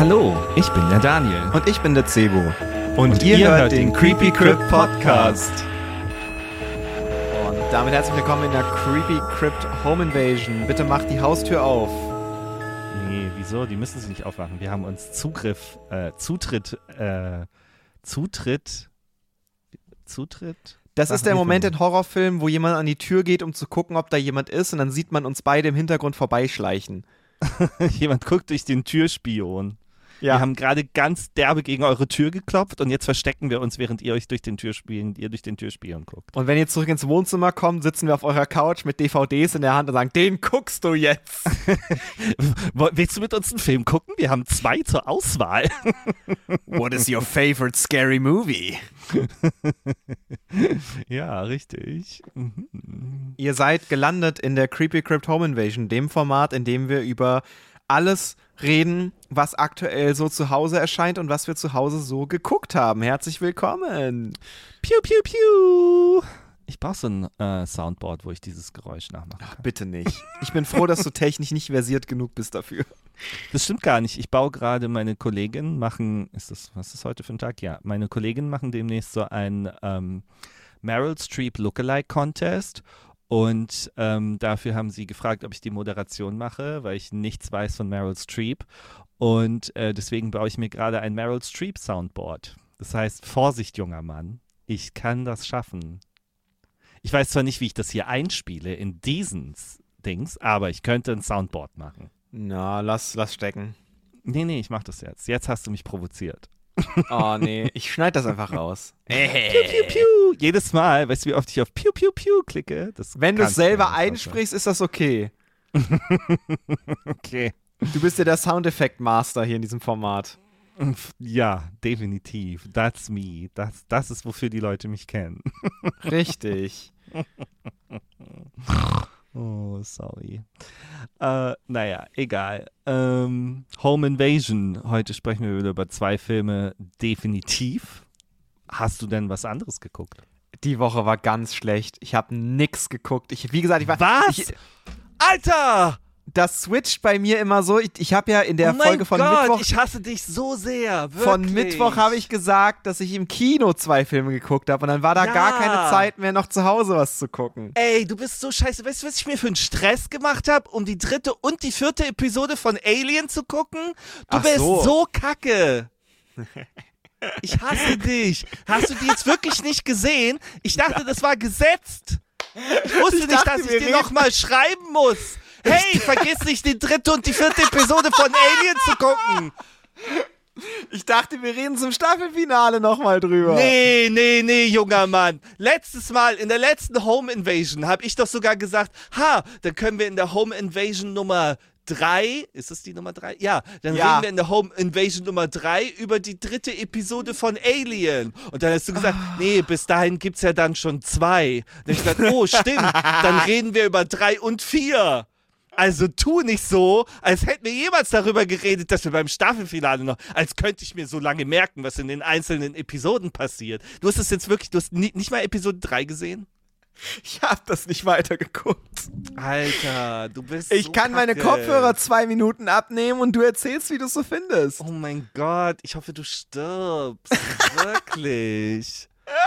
Hallo, ich bin der Daniel. Und ich bin der Cebo. Und ihr hört den Creepy Crypt Podcast. Und damit herzlich willkommen in der Creepy Crypt Home Invasion. Bitte macht die Haustür auf. Nee, wieso? Die müssen sie nicht aufmachen. Wir haben uns Zutritt. Das ist der Moment in Horrorfilmen, wo jemand an die Tür geht, um zu gucken, ob da jemand ist, und dann sieht man uns beide im Hintergrund vorbeischleichen. Jemand guckt durch den Türspion. Ja. Wir haben gerade ganz derbe gegen eure Tür geklopft und jetzt verstecken wir uns, während ihr durch den Türspion guckt. Und wenn ihr zurück ins Wohnzimmer kommt, sitzen wir auf eurer Couch mit DVDs in der Hand und sagen, den guckst du jetzt. Willst du mit uns einen Film gucken? Wir haben 2 zur Auswahl. What is your favorite scary movie? Ja, richtig. Mhm. Ihr seid gelandet in der Creepy Crypt Home Invasion, dem Format, in dem wir über alles reden, was aktuell so zu Hause erscheint und was wir zu Hause so geguckt haben. Herzlich willkommen. Piu, piu, piu. Ich brauche so ein Soundboard, wo ich dieses Geräusch nachmachen kann. Ach, bitte nicht. Ich bin froh, dass du technisch nicht versiert genug bist dafür. Das stimmt gar nicht. Ich baue gerade, meine Kolleginnen machen, was ist das heute für ein Tag? Ja, meine Kolleginnen machen demnächst so einen Meryl Streep Lookalike Contest. Und dafür haben sie gefragt, ob ich die Moderation mache, weil ich nichts weiß von Meryl Streep. Und deswegen baue ich mir gerade ein Meryl Streep Soundboard. Das heißt, Vorsicht, junger Mann, ich kann das schaffen. Ich weiß zwar nicht, wie ich das hier einspiele in diesen Dings, aber ich könnte ein Soundboard machen. Na, lass stecken. Nee, ich mach das jetzt. Jetzt hast du mich provoziert. Oh, nee, ich schneide das einfach raus. Piu, piu, piu. Jedes Mal, weißt du, wie oft ich auf Piu, piu, piu klicke? Wenn du es selber einsprichst, ist das okay. Okay. Du bist ja der Soundeffekt-Master hier in diesem Format. Ja, definitiv. That's me. Das ist, wofür die Leute mich kennen. Richtig. Oh, sorry. Naja, egal. Home Invasion. Heute sprechen wir wieder über 2 Filme. Definitiv. Hast du denn was anderes geguckt? Die Woche war ganz schlecht. Ich habe nix geguckt. Was? Alter! Das switcht bei mir immer so. Ich habe ja in der Folge von Mittwoch. Ich hasse dich so sehr. Wirklich. Von Mittwoch habe ich gesagt, dass ich im Kino 2 Filme geguckt habe. Und dann war da gar keine Zeit mehr, noch zu Hause was zu gucken. Ey, du bist so scheiße. Weißt du, was ich mir für einen Stress gemacht habe, um die 3. und die 4. Episode von Alien zu gucken? Du bist so kacke. Ich hasse dich. Hast du die jetzt wirklich nicht gesehen? Ich dachte, das war gesetzt. Ich wusste nicht, dass ich dir nochmal schreiben muss. Hey, vergiss nicht, die 3. und die 4. Episode von Alien zu gucken. Ich dachte, wir reden zum Staffelfinale nochmal drüber. Nee, junger Mann. Letztes Mal, in der letzten Home Invasion, habe ich doch sogar gesagt, dann können wir in der Home Invasion Nummer 3, ist das die Nummer 3? Ja, dann reden wir in der Home Invasion Nummer 3 über die 3. Episode von Alien. Und dann hast du gesagt, nee, bis dahin gibt's ja dann schon 2. Dann hab ich gesagt, oh, stimmt, dann reden wir über 3 und 4. Also tu nicht so, als hätten wir jemals darüber geredet, dass wir beim Staffelfinale noch, als könnte ich mir so lange merken, was in den einzelnen Episoden passiert. Du hast es jetzt wirklich, du hast nicht mal Episode 3 gesehen? Ich hab das nicht weitergeguckt. Alter, du bist Ich kann meine Kopfhörer 2 Minuten abnehmen und du erzählst, wie du es so findest. Oh mein Gott, ich hoffe, du stirbst. Wirklich.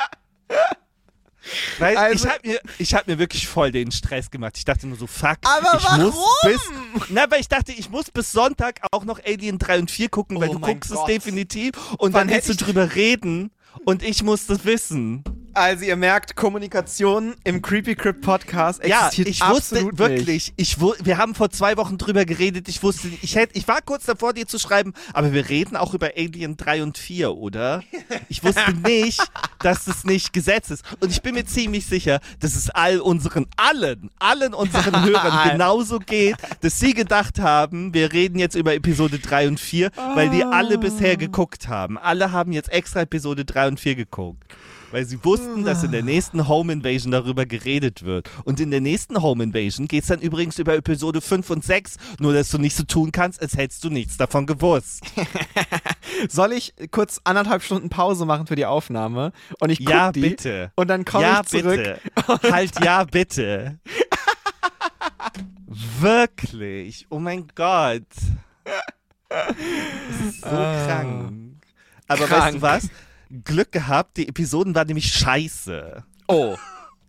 Weil Also, ich hab mir wirklich voll den Stress gemacht. Ich dachte nur so, fuck. Aber weil ich dachte, ich muss bis Sonntag auch noch Alien 3 und 4 gucken, weil du guckst es definitiv. Und dann willst du drüber reden und ich muss das wissen. Also ihr merkt, Kommunikation im Creepy Crypt Podcast existiert ich absolut wusste wirklich, wir haben vor 2 Wochen drüber geredet, ich wusste, ich war kurz davor, dir zu schreiben, aber wir reden auch über Alien 3 und 4, oder? Ich wusste nicht, dass es nicht gesetzt ist. Und ich bin mir ziemlich sicher, dass es allen unseren Hörern genauso geht, dass sie gedacht haben, wir reden jetzt über Episode 3 und 4, weil die alle bisher geguckt haben. Alle haben jetzt extra Episode 3 und 4 geguckt. Weil sie wussten, dass in der nächsten Home Invasion darüber geredet wird. Und in der nächsten Home Invasion geht es dann übrigens über Episode 5 und 6, nur dass du nicht so tun kannst, als hättest du nichts davon gewusst. Soll ich kurz 1,5 Stunden Pause machen für die Aufnahme? Und ich guck die bitte. Und dann komme ich zurück. Bitte. Halt, ja, bitte. Wirklich. Oh mein Gott. Das ist so krank. Aber Krank. weißt du was? Glück gehabt, die Episoden waren nämlich scheiße. Oh.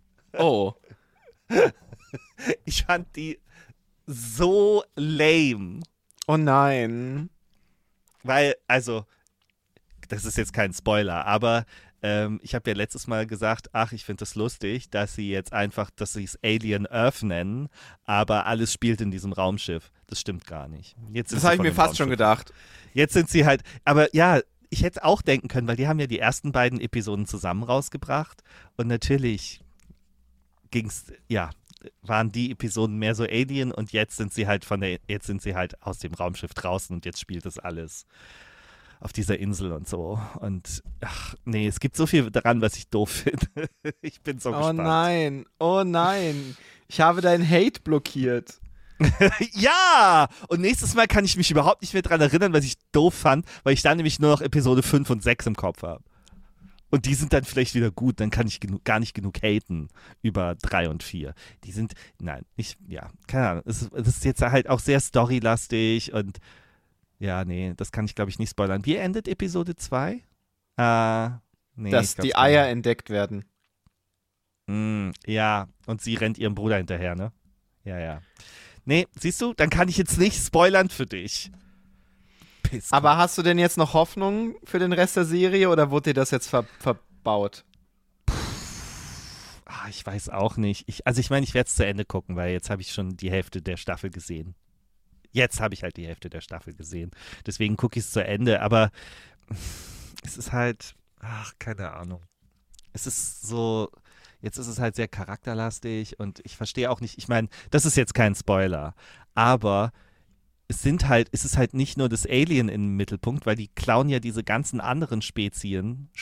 Ich fand die so lame. Oh nein. Weil, also, das ist jetzt kein Spoiler, aber ich habe ja letztes Mal gesagt, ich finde das lustig, dass sie es Alien Earth nennen, aber alles spielt in diesem Raumschiff. Das stimmt gar nicht. Das habe ich mir fast schon gedacht. Jetzt sind sie halt, aber ja, ich hätte auch denken können, weil die haben ja die ersten beiden Episoden zusammen rausgebracht und natürlich waren die Episoden mehr so Alien und jetzt sind sie halt aus dem Raumschiff draußen und jetzt spielt das alles auf dieser Insel und so. Und es gibt so viel daran, was ich doof finde. Ich bin so gespannt. Oh nein. Ich habe deinen Hate blockiert. Ja! Und nächstes Mal kann ich mich überhaupt nicht mehr dran erinnern, was ich doof fand, weil ich dann nämlich nur noch Episode 5 und 6 im Kopf habe. Und die sind dann vielleicht wieder gut, dann kann ich gar nicht genug haten über 3 und 4. Die sind, keine Ahnung. Es ist jetzt halt auch sehr storylastig und das kann ich glaube ich nicht spoilern. Wie endet Episode 2? Dass die Eier entdeckt werden. Ja, und sie rennt ihrem Bruder hinterher, ne? Ja. Nee, siehst du, dann kann ich jetzt nicht spoilern für dich. Pisskopf. Aber hast du denn jetzt noch Hoffnung für den Rest der Serie oder wurde dir das jetzt verbaut? Ich weiß auch nicht. Ich meine, ich werde es zu Ende gucken, weil jetzt habe ich schon die Hälfte der Staffel gesehen. Deswegen gucke ich es zu Ende, aber es ist halt, keine Ahnung. Es ist so, jetzt ist es halt sehr charakterlastig und ich verstehe auch nicht, ich meine, das ist jetzt kein Spoiler, aber es ist halt nicht nur das Alien im Mittelpunkt, weil die klauen ja diese ganzen anderen Spezies,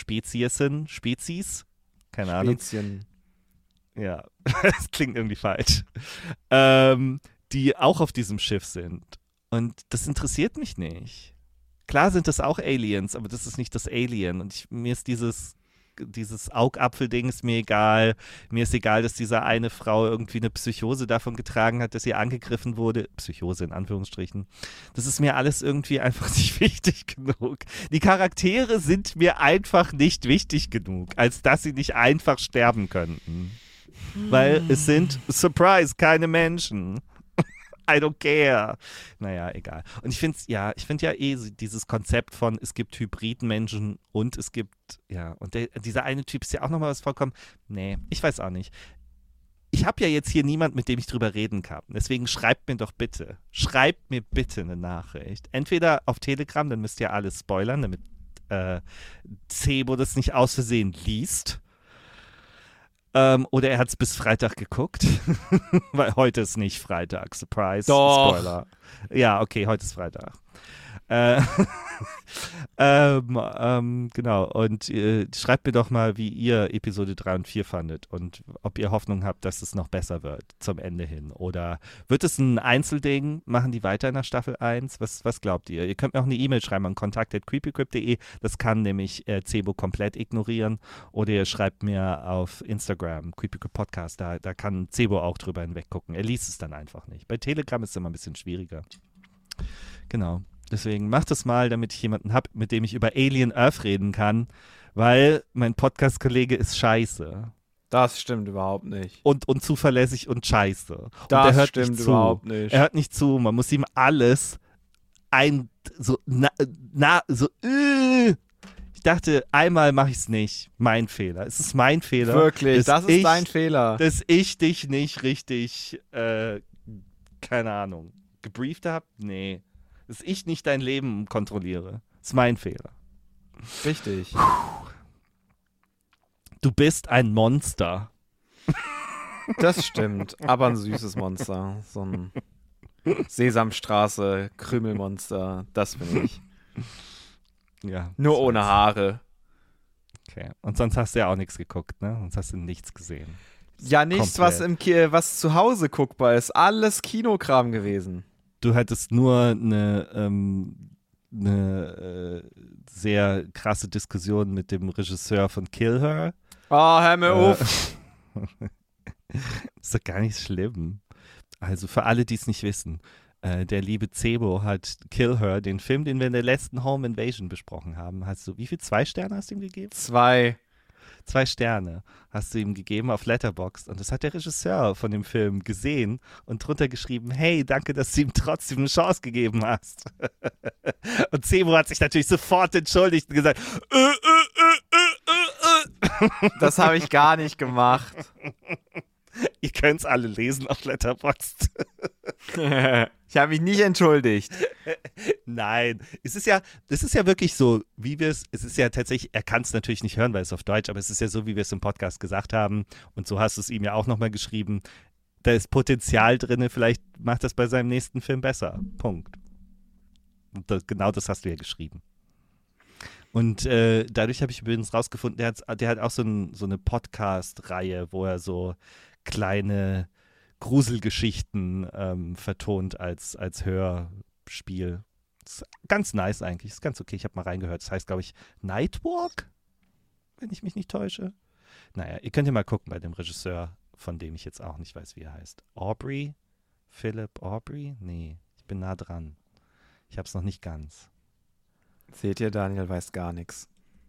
keine Ahnung. Spezien. Ja, das klingt irgendwie falsch. Die auch auf diesem Schiff sind. Und das interessiert mich nicht. Klar sind das auch Aliens, aber das ist nicht das Alien. Und mir ist dieses Augapfel-Ding ist mir egal. Mir ist egal, dass diese eine Frau irgendwie eine Psychose davon getragen hat, dass sie angegriffen wurde. Psychose in Anführungsstrichen. Das ist mir alles irgendwie einfach nicht wichtig genug. Die Charaktere sind mir einfach nicht wichtig genug, als dass sie nicht einfach sterben könnten. Weil es sind, Surprise, keine Menschen. I don't care. Naja, egal. Und ich finde dieses Konzept von, es gibt Hybridmenschen und es gibt, und dieser eine Typ ist ja auch nochmal was vollkommen, nee, ich weiß auch nicht. Ich habe ja jetzt hier niemand, mit dem ich drüber reden kann. Deswegen schreibt mir bitte eine Nachricht. Entweder auf Telegram, dann müsst ihr alles spoilern, damit Cebo das nicht aus Versehen liest. Oder er hat es bis Freitag geguckt, weil heute ist nicht Freitag, Surprise, Doch. Spoiler. Ja, okay, heute ist Freitag. Genau, und schreibt mir doch mal, wie ihr Episode 3 und 4 fandet und ob ihr Hoffnung habt, dass es noch besser wird zum Ende hin. Oder wird es ein Einzelding? Machen die weiter nach Staffel 1? Was glaubt ihr? Ihr könnt mir auch eine E-Mail schreiben an kontakt@creepycrypt.de. Das kann nämlich Cebo komplett ignorieren. Oder ihr schreibt mir auf Instagram, creepycrypt Podcast, da kann Cebo auch drüber hinweg gucken. Er liest es dann einfach nicht. Bei Telegram ist es immer ein bisschen schwieriger. Genau. Deswegen macht es mal, damit ich jemanden habe, mit dem ich über Alien Earth reden kann, weil mein Podcast-Kollege ist scheiße. Das stimmt überhaupt nicht. Und unzuverlässig und scheiße. Und Das stimmt überhaupt nicht. Er hört nicht zu. Man muss ihm alles Ich dachte, einmal mache ich es nicht. Mein Fehler. Es ist mein Fehler. Wirklich, das ist dein Fehler. Dass ich dich nicht richtig, keine Ahnung, gebrieft habe? Nee. Dass ich nicht dein Leben kontrolliere. Das ist mein Fehler. Richtig. Du bist ein Monster. Das stimmt, aber ein süßes Monster. So ein Sesamstraße, Krümelmonster, das bin ich. Ja. Nur ohne Haare. Okay. Und sonst hast du ja auch nichts geguckt, ne? Sonst hast du nichts gesehen. Ja, nichts, was was zu Hause guckbar ist. Alles Kinokram gewesen. Du hattest nur eine sehr krasse Diskussion mit dem Regisseur von Kill Her. Oh, hör mir auf. Ist doch gar nicht schlimm. Also für alle, die es nicht wissen. Der liebe Zebo hat Kill Her, den Film, den wir in der letzten Home Invasion besprochen haben. Hast du, wie viel? 2 Sterne hast du ihm gegeben? 2. 2 Sterne hast du ihm gegeben auf Letterboxd. Und das hat der Regisseur von dem Film gesehen und drunter geschrieben, hey, danke, dass du ihm trotzdem eine Chance gegeben hast. Und Zebo hat sich natürlich sofort entschuldigt und gesagt, Das habe ich gar nicht gemacht. Ihr könnt es alle lesen auf Letterboxd. Ich habe mich nicht entschuldigt. Nein, das ist ja wirklich so, wie wir es ist ja tatsächlich, er kann es natürlich nicht hören, weil es auf Deutsch, aber es ist ja so, wie wir es im Podcast gesagt haben und so hast du es ihm ja auch nochmal geschrieben, da ist Potenzial drin, vielleicht macht das bei seinem nächsten Film besser, Punkt. Und genau das hast du ja geschrieben. Und dadurch habe ich übrigens rausgefunden, der hat auch so eine Podcast-Reihe, wo er so kleine Gruselgeschichten vertont als Hörspiel. Das ist ganz nice eigentlich, ist ganz okay. Ich habe mal reingehört. Das heißt, glaube ich, Nightwalk, wenn ich mich nicht täusche. Naja, ihr könnt ja mal gucken bei dem Regisseur, von dem ich jetzt auch nicht weiß, wie er heißt. Philip Aubrey? Nee, ich bin nah dran. Ich habe es noch nicht ganz. Seht ihr, Daniel weiß gar nichts.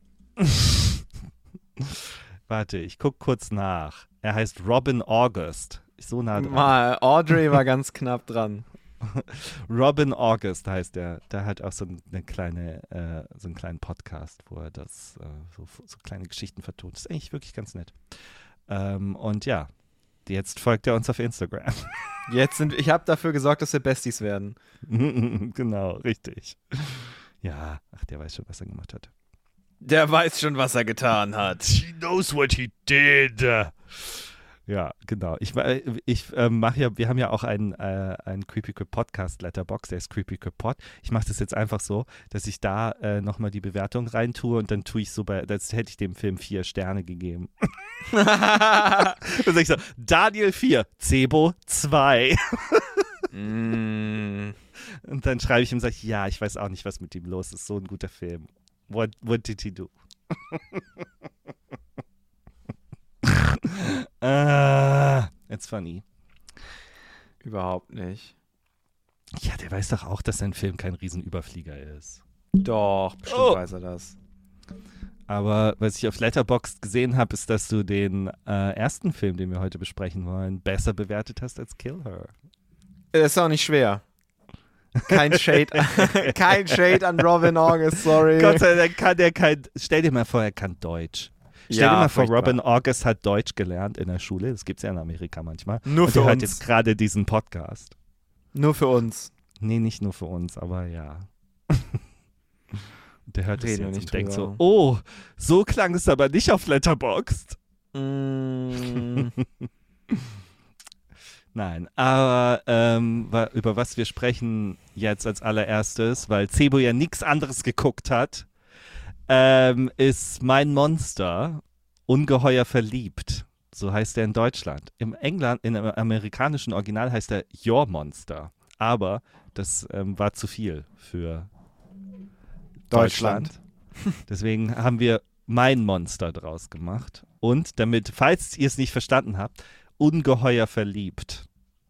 Warte, ich gucke kurz nach. Er heißt Robin August. So nah dran. Mal, Audrey war ganz knapp dran. Robin August heißt er. Der hat auch so einen kleinen Podcast, wo er das so kleine Geschichten vertont. Das ist eigentlich wirklich ganz nett. Und ja, jetzt folgt er uns auf Instagram. Ich habe dafür gesorgt, dass wir Besties werden. Genau, richtig. Ja, der weiß schon, was er gemacht hat. Der weiß schon, was er getan hat. He knows what he did. Ja, genau. Wir haben ja auch einen Creepy Crip Podcast Letterbox, der ist Creepy Crip Pod. Ich mache das jetzt einfach so, dass ich da nochmal die Bewertung reintue und dann tue ich so das hätte ich dem Film 4 Sterne gegeben. Dann sag ich so, Daniel 4, Zebo 2. Und dann schreibe ich ihm und sage, ja, ich weiß auch nicht, was mit ihm los ist. So ein guter Film. What did he do? It's funny. Überhaupt nicht. Ja, der weiß doch auch, dass sein Film kein Riesenüberflieger ist. Doch, bestimmt weiß er das. Aber was ich auf Letterboxd gesehen habe, ist, dass du den ersten Film, den wir heute besprechen wollen, besser bewertet hast als Kill Her. Das ist auch nicht schwer. Kein Shade an Robin August, sorry. Gott sei Dank kann der stell dir mal vor, er kann Deutsch. Stell dir mal vor, furchtbar. Robin August hat Deutsch gelernt in der Schule. Das gibt es ja in Amerika manchmal. Nur und für er hört uns. jetzt gerade diesen Podcast. Nur für uns. Nee, nicht nur für uns, aber ja. Und der hört es Reden wir jetzt nicht und denkt drüber. so, oh, so klang es aber nicht auf Letterboxd. Nein, aber über was wir sprechen jetzt als allererstes, weil Zebo ja nichts anderes geguckt hat, ist Mein Monster, Ungeheuer verliebt. So heißt er in Deutschland. Im amerikanischen Original heißt er Your Monster. Aber das war zu viel für Deutschland. Deswegen haben wir Mein Monster draus gemacht. Und damit, falls ihr es nicht verstanden habt, Ungeheuer verliebt.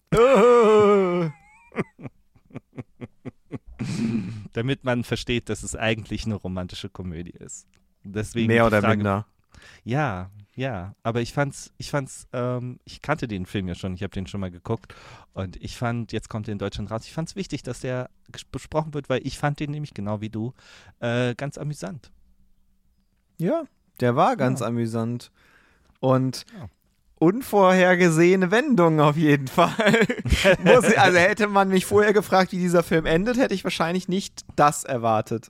Damit man versteht, dass es eigentlich eine romantische Komödie ist. Deswegen Mehr oder Frage, minder. Ja, aber ich kannte den Film ja schon, ich habe den schon mal geguckt und ich fand, jetzt kommt er in Deutschland raus, ich fand es wichtig, dass der besprochen wird, weil ich fand den nämlich genau wie du ganz amüsant. Ja, der war ganz amüsant. Und unvorhergesehene Wendungen auf jeden Fall. Also hätte man mich vorher gefragt, wie dieser Film endet, hätte ich wahrscheinlich nicht das erwartet.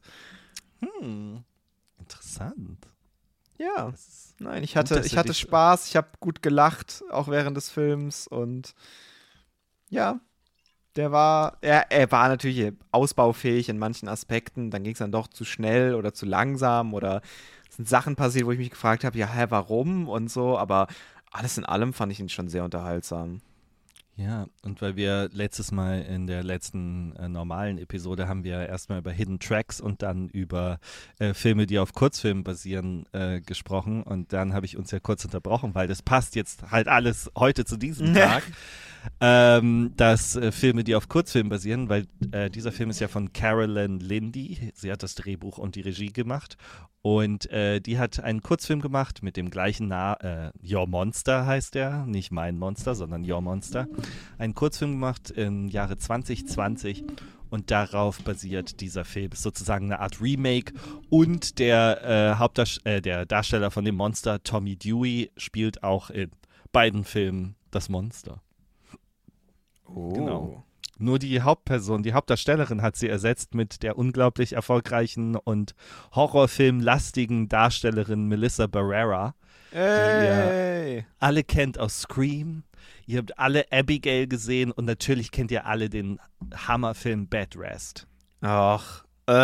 Interessant. Ja, nein, ich hatte Spaß, ich habe gut gelacht, auch während des Films und ja, er war natürlich ausbaufähig in manchen Aspekten, dann ging es dann doch zu schnell oder zu langsam oder es sind Sachen passiert, wo ich mich gefragt habe, ja, warum und so, aber alles in allem fand ich ihn schon sehr unterhaltsam. Ja, und weil wir letztes Mal in der letzten normalen Episode haben wir erstmal über Hidden Tracks und dann über Filme, die auf Kurzfilmen basieren, gesprochen. Und dann habe ich uns ja kurz unterbrochen, weil das passt jetzt halt alles heute zu diesem Tag. Dass Filme, die auf Kurzfilmen basieren, weil dieser Film ist ja von Carolyn Lindy. Sie hat das Drehbuch und die Regie gemacht. Und die hat einen Kurzfilm gemacht mit dem gleichen Namen, Your Monster heißt der, nicht Mein Monster, sondern Your Monster. Einen Kurzfilm gemacht im Jahre 2020 und darauf basiert dieser Film. Ist sozusagen eine Art Remake und der Darsteller von dem Monster, Tommy Dewey, spielt auch in beiden Filmen das Monster. Oh. Genau. Nur die Hauptperson, die Hauptdarstellerin hat sie ersetzt mit der unglaublich erfolgreichen und horrorfilmlastigen Darstellerin Melissa Barrera, die ihr alle kennt aus Scream. Ihr habt alle Abigail gesehen und natürlich kennt ihr alle den Hammerfilm Bed Rest. Ach.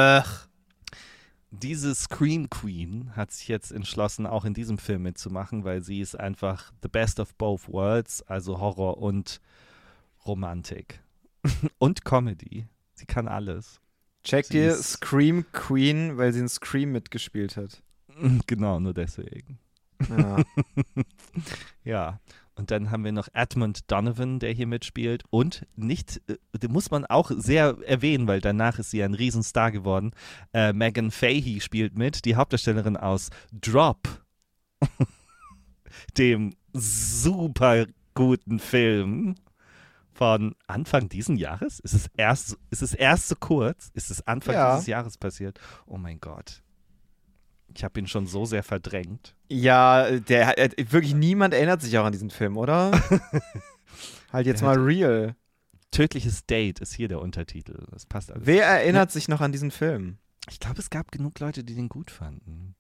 Diese Scream Queen hat sich jetzt entschlossen, auch in diesem Film mitzumachen, weil sie ist einfach the best of both worlds, also Horror und Romantik. Und Comedy. Sie kann alles. Check dir Scream Queen, weil sie in Scream mitgespielt hat. Genau, nur deswegen. Ja. Ja, und dann haben wir noch Edmund Donovan, der hier mitspielt. Und den muss man auch sehr erwähnen, weil danach ist sie ein Riesenstar geworden. Megan Fahey spielt mit, die Hauptdarstellerin aus Drop. Dem super guten Film von Anfang diesen Jahres? Ist es erst so kurz? Ist es Anfang dieses Jahres passiert? Oh mein Gott. Ich habe ihn schon so sehr verdrängt. Ja, wirklich niemand erinnert sich auch an diesen Film, oder? Halt jetzt mal real. Tödliches Date ist hier der Untertitel. Das passt alles. Wer erinnert sich noch an diesen Film? Ich glaube, es gab genug Leute, die den gut fanden.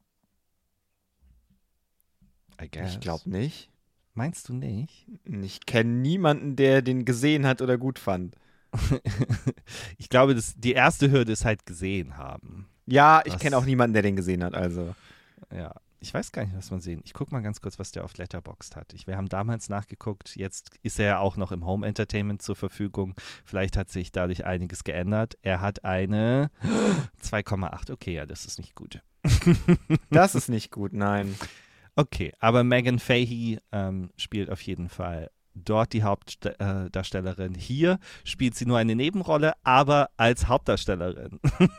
I guess. Ich glaube nicht. Meinst du nicht? Ich kenne niemanden, der den gesehen hat oder gut fand. Ich glaube, die erste Hürde ist halt gesehen haben. Ja, ich kenne auch niemanden, der den gesehen hat, also. Ja, ich weiß gar nicht, was man sehen. Ich gucke mal ganz kurz, was der auf Letterboxd hat. Wir haben damals nachgeguckt, jetzt ist er ja auch noch im Home Entertainment zur Verfügung. Vielleicht hat sich dadurch einiges geändert. Er hat eine 2,8. Okay, ja, das ist nicht gut. Das ist nicht gut, nein. Okay, aber Megan Fahey spielt auf jeden Fall dort die Hauptdarstellerin. Hier spielt sie nur eine Nebenrolle, aber als Hauptdarstellerin.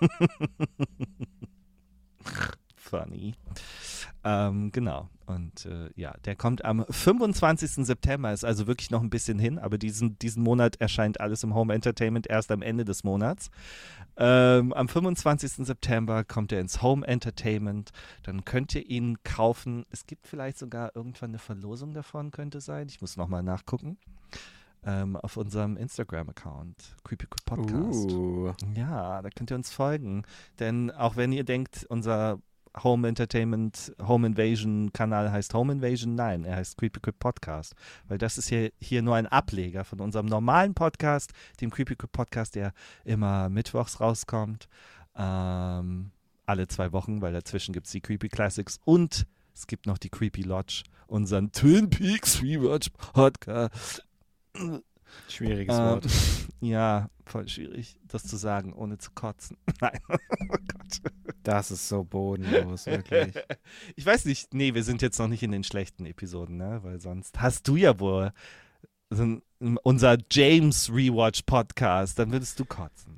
Funny. Genau. Und der kommt am 25. September, ist also wirklich noch ein bisschen hin, aber diesen Monat erscheint alles im Home Entertainment erst am Ende des Monats. Am 25. September kommt er ins Home Entertainment. Dann könnt ihr ihn kaufen. Es gibt vielleicht sogar irgendwann eine Verlosung davon, könnte sein. Ich muss nochmal nachgucken. Auf unserem Instagram-Account, Creepy Good Podcast. Ja, da könnt ihr uns folgen. Denn auch wenn ihr denkt, unser Home Entertainment, Home Invasion Kanal heißt Home Invasion, nein, er heißt Creepy Good Podcast, weil das ist hier nur ein Ableger von unserem normalen Podcast, dem Creepy Good Podcast, der immer mittwochs rauskommt, alle 2 Wochen, weil dazwischen gibt es die Creepy Classics und es gibt noch die Creepy Lodge, unseren Twin Peaks Rewatch Podcast. Schwieriges Wort. Ja, voll schwierig, das zu sagen, ohne zu kotzen. Nein, oh Gott. Das ist so bodenlos, wirklich. Ich weiß nicht, nee, wir sind jetzt noch nicht in den schlechten Episoden, ne? Weil sonst hast du ja wohl unser James Rewatch Podcast, dann würdest du kotzen.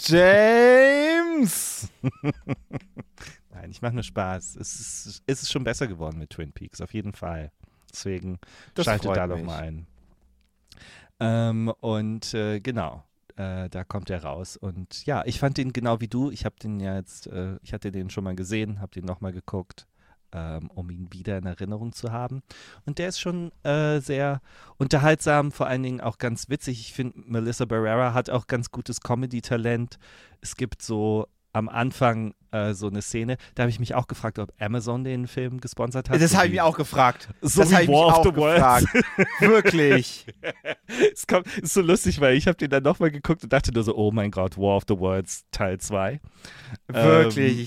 James! Nein, ich mache nur Spaß. Es ist schon besser geworden mit Twin Peaks, auf jeden Fall. Deswegen schaltet da doch mal ein. Genau. Da kommt er raus und ja, ich fand den genau wie du, ich hatte den schon mal gesehen, habe den nochmal geguckt, um ihn wieder in Erinnerung zu haben und der ist schon sehr unterhaltsam, vor allen Dingen auch ganz witzig. Ich finde, Melissa Barrera hat auch ganz gutes Comedy-Talent. Es gibt so am Anfang so eine Szene. Da habe ich mich auch gefragt, ob Amazon den Film gesponsert hat. Das habe ich mich auch gefragt. So das wie habe ich mich War of auch the gefragt. Wirklich. Ist so lustig, weil ich habe den dann nochmal geguckt und dachte nur so, oh mein Gott, War of the Worlds Teil 2. Wirklich.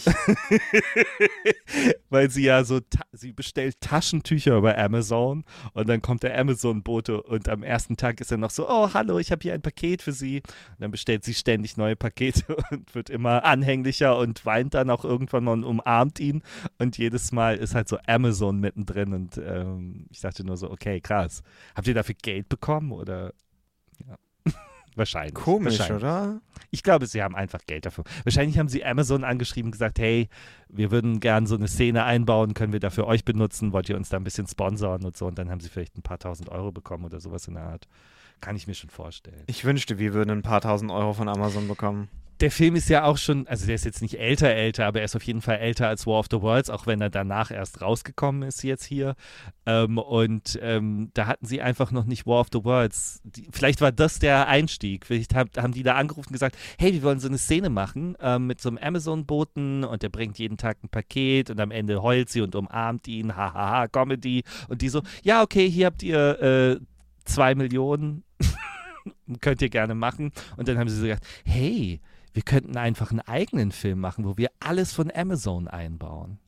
Weil sie ja so, sie bestellt Taschentücher über Amazon und dann kommt der Amazon-Bote und am ersten Tag ist er noch so, oh hallo, ich habe hier ein Paket für Sie. Und dann bestellt sie ständig neue Pakete und wird immer anhänglicher und weint dann auch irgendwann mal und umarmt ihn und jedes Mal ist halt so Amazon mittendrin und ich dachte nur so, okay, krass. Habt ihr dafür Geld bekommen oder? Ja. Wahrscheinlich. Komisch, wahrscheinlich. oder? Ich glaube, sie haben einfach Geld dafür. Wahrscheinlich haben sie Amazon angeschrieben und gesagt, hey, wir würden gern so eine Szene einbauen, können wir dafür euch benutzen, wollt ihr uns da ein bisschen sponsoren und so und dann haben sie vielleicht ein paar tausend Euro bekommen oder sowas in der Art. Kann ich mir schon vorstellen. Ich wünschte, wir würden ein paar tausend Euro von Amazon bekommen. Der Film ist ja auch schon, also der ist jetzt nicht älter, aber er ist auf jeden Fall älter als War of the Worlds, auch wenn er danach erst rausgekommen ist jetzt hier. Da hatten sie einfach noch nicht War of the Worlds. Vielleicht war das der Einstieg. Vielleicht haben die da angerufen und gesagt, hey, wir wollen so eine Szene machen mit so einem Amazon-Boten und der bringt jeden Tag ein Paket und am Ende heult sie und umarmt ihn, hahaha, Comedy. Und die so, ja, okay, hier habt ihr 2 Millionen, könnt ihr gerne machen. Und dann haben sie so gesagt, hey, wir könnten einfach einen eigenen Film machen, wo wir alles von Amazon einbauen.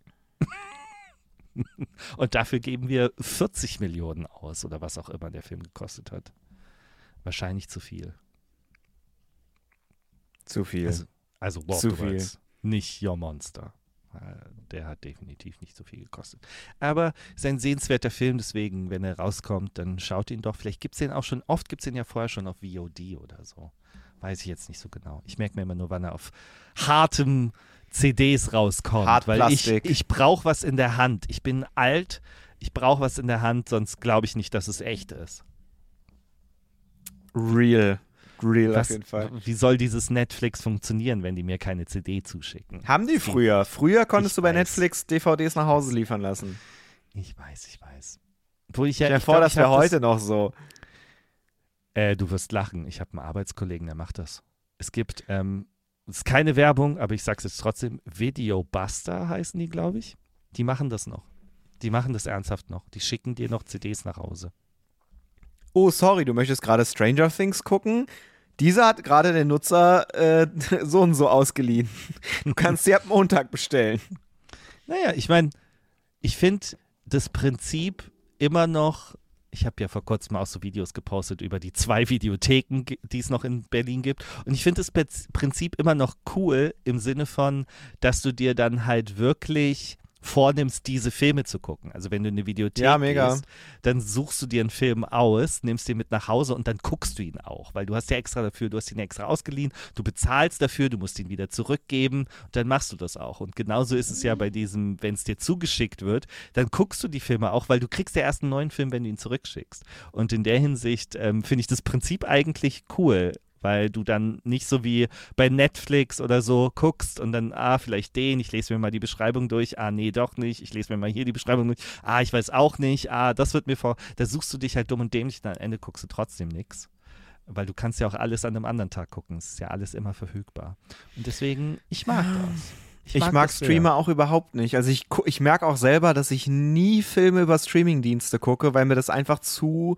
Und dafür geben wir 40 Millionen aus oder was auch immer der Film gekostet hat. Wahrscheinlich zu viel. Zu viel. Also War of the Worlds, nicht Your Monster. Der hat definitiv nicht so viel gekostet. Aber ist ein sehenswerter Film, deswegen, wenn er rauskommt, dann schaut ihn doch. Vielleicht gibt es den auch schon, oft gibt es den ja vorher schon auf VOD oder so. Weiß ich jetzt nicht so genau. Ich merke mir immer nur, wann er auf hartem CDs rauskommt. Weil ich brauche was in der Hand. Ich bin alt, ich brauche was in der Hand, sonst glaube ich nicht, dass es echt ist. Real auf jeden Fall. Wie soll dieses Netflix funktionieren, wenn die mir keine CD zuschicken? Haben die früher? Früher konntest du bei Netflix DVDs nach Hause liefern lassen. Ich weiß. Stell dir vor, das wäre heute noch so. Du wirst lachen. Ich habe einen Arbeitskollegen, der macht das. Es gibt, es ist keine Werbung, aber ich sag's jetzt trotzdem, Videobuster heißen die, glaube ich. Die machen das noch. Die machen das ernsthaft noch. Die schicken dir noch CDs nach Hause. Oh, sorry, du möchtest gerade Stranger Things gucken? Dieser hat gerade den Nutzer so und so ausgeliehen. Du kannst sie ab Montag bestellen. Naja, ich meine, ich finde das Prinzip immer noch. Ich habe ja vor kurzem auch so Videos gepostet über die 2 Videotheken, die es noch in Berlin gibt. Und ich finde das Prinzip immer noch cool im Sinne von, dass du dir dann halt wirklich vornimmst, diese Filme zu gucken. Also wenn du in eine Videothek gehst, dann suchst du dir einen Film aus, nimmst den mit nach Hause und dann guckst du ihn auch, weil du hast ja extra dafür, du hast ihn extra ausgeliehen, du bezahlst dafür, du musst ihn wieder zurückgeben und dann machst du das auch. Und genauso ist es ja bei diesem, wenn es dir zugeschickt wird, dann guckst du die Filme auch, weil du kriegst ja erst einen neuen Film, wenn du ihn zurückschickst. Und in der Hinsicht finde ich das Prinzip eigentlich cool, weil du dann nicht so wie bei Netflix oder so guckst und dann, vielleicht den, ich lese mir mal die Beschreibung durch, nee, doch nicht, ich lese mir mal hier die Beschreibung durch, ich weiß auch nicht, das wird mir da suchst du dich halt dumm und dämlich und am Ende guckst du trotzdem nichts. Weil du kannst ja auch alles an einem anderen Tag gucken, es ist ja alles immer verfügbar. Und deswegen, ich mag das. Ich mag Streamer auch überhaupt nicht. Also ich merke auch selber, dass ich nie Filme über Streamingdienste gucke, weil mir das einfach zu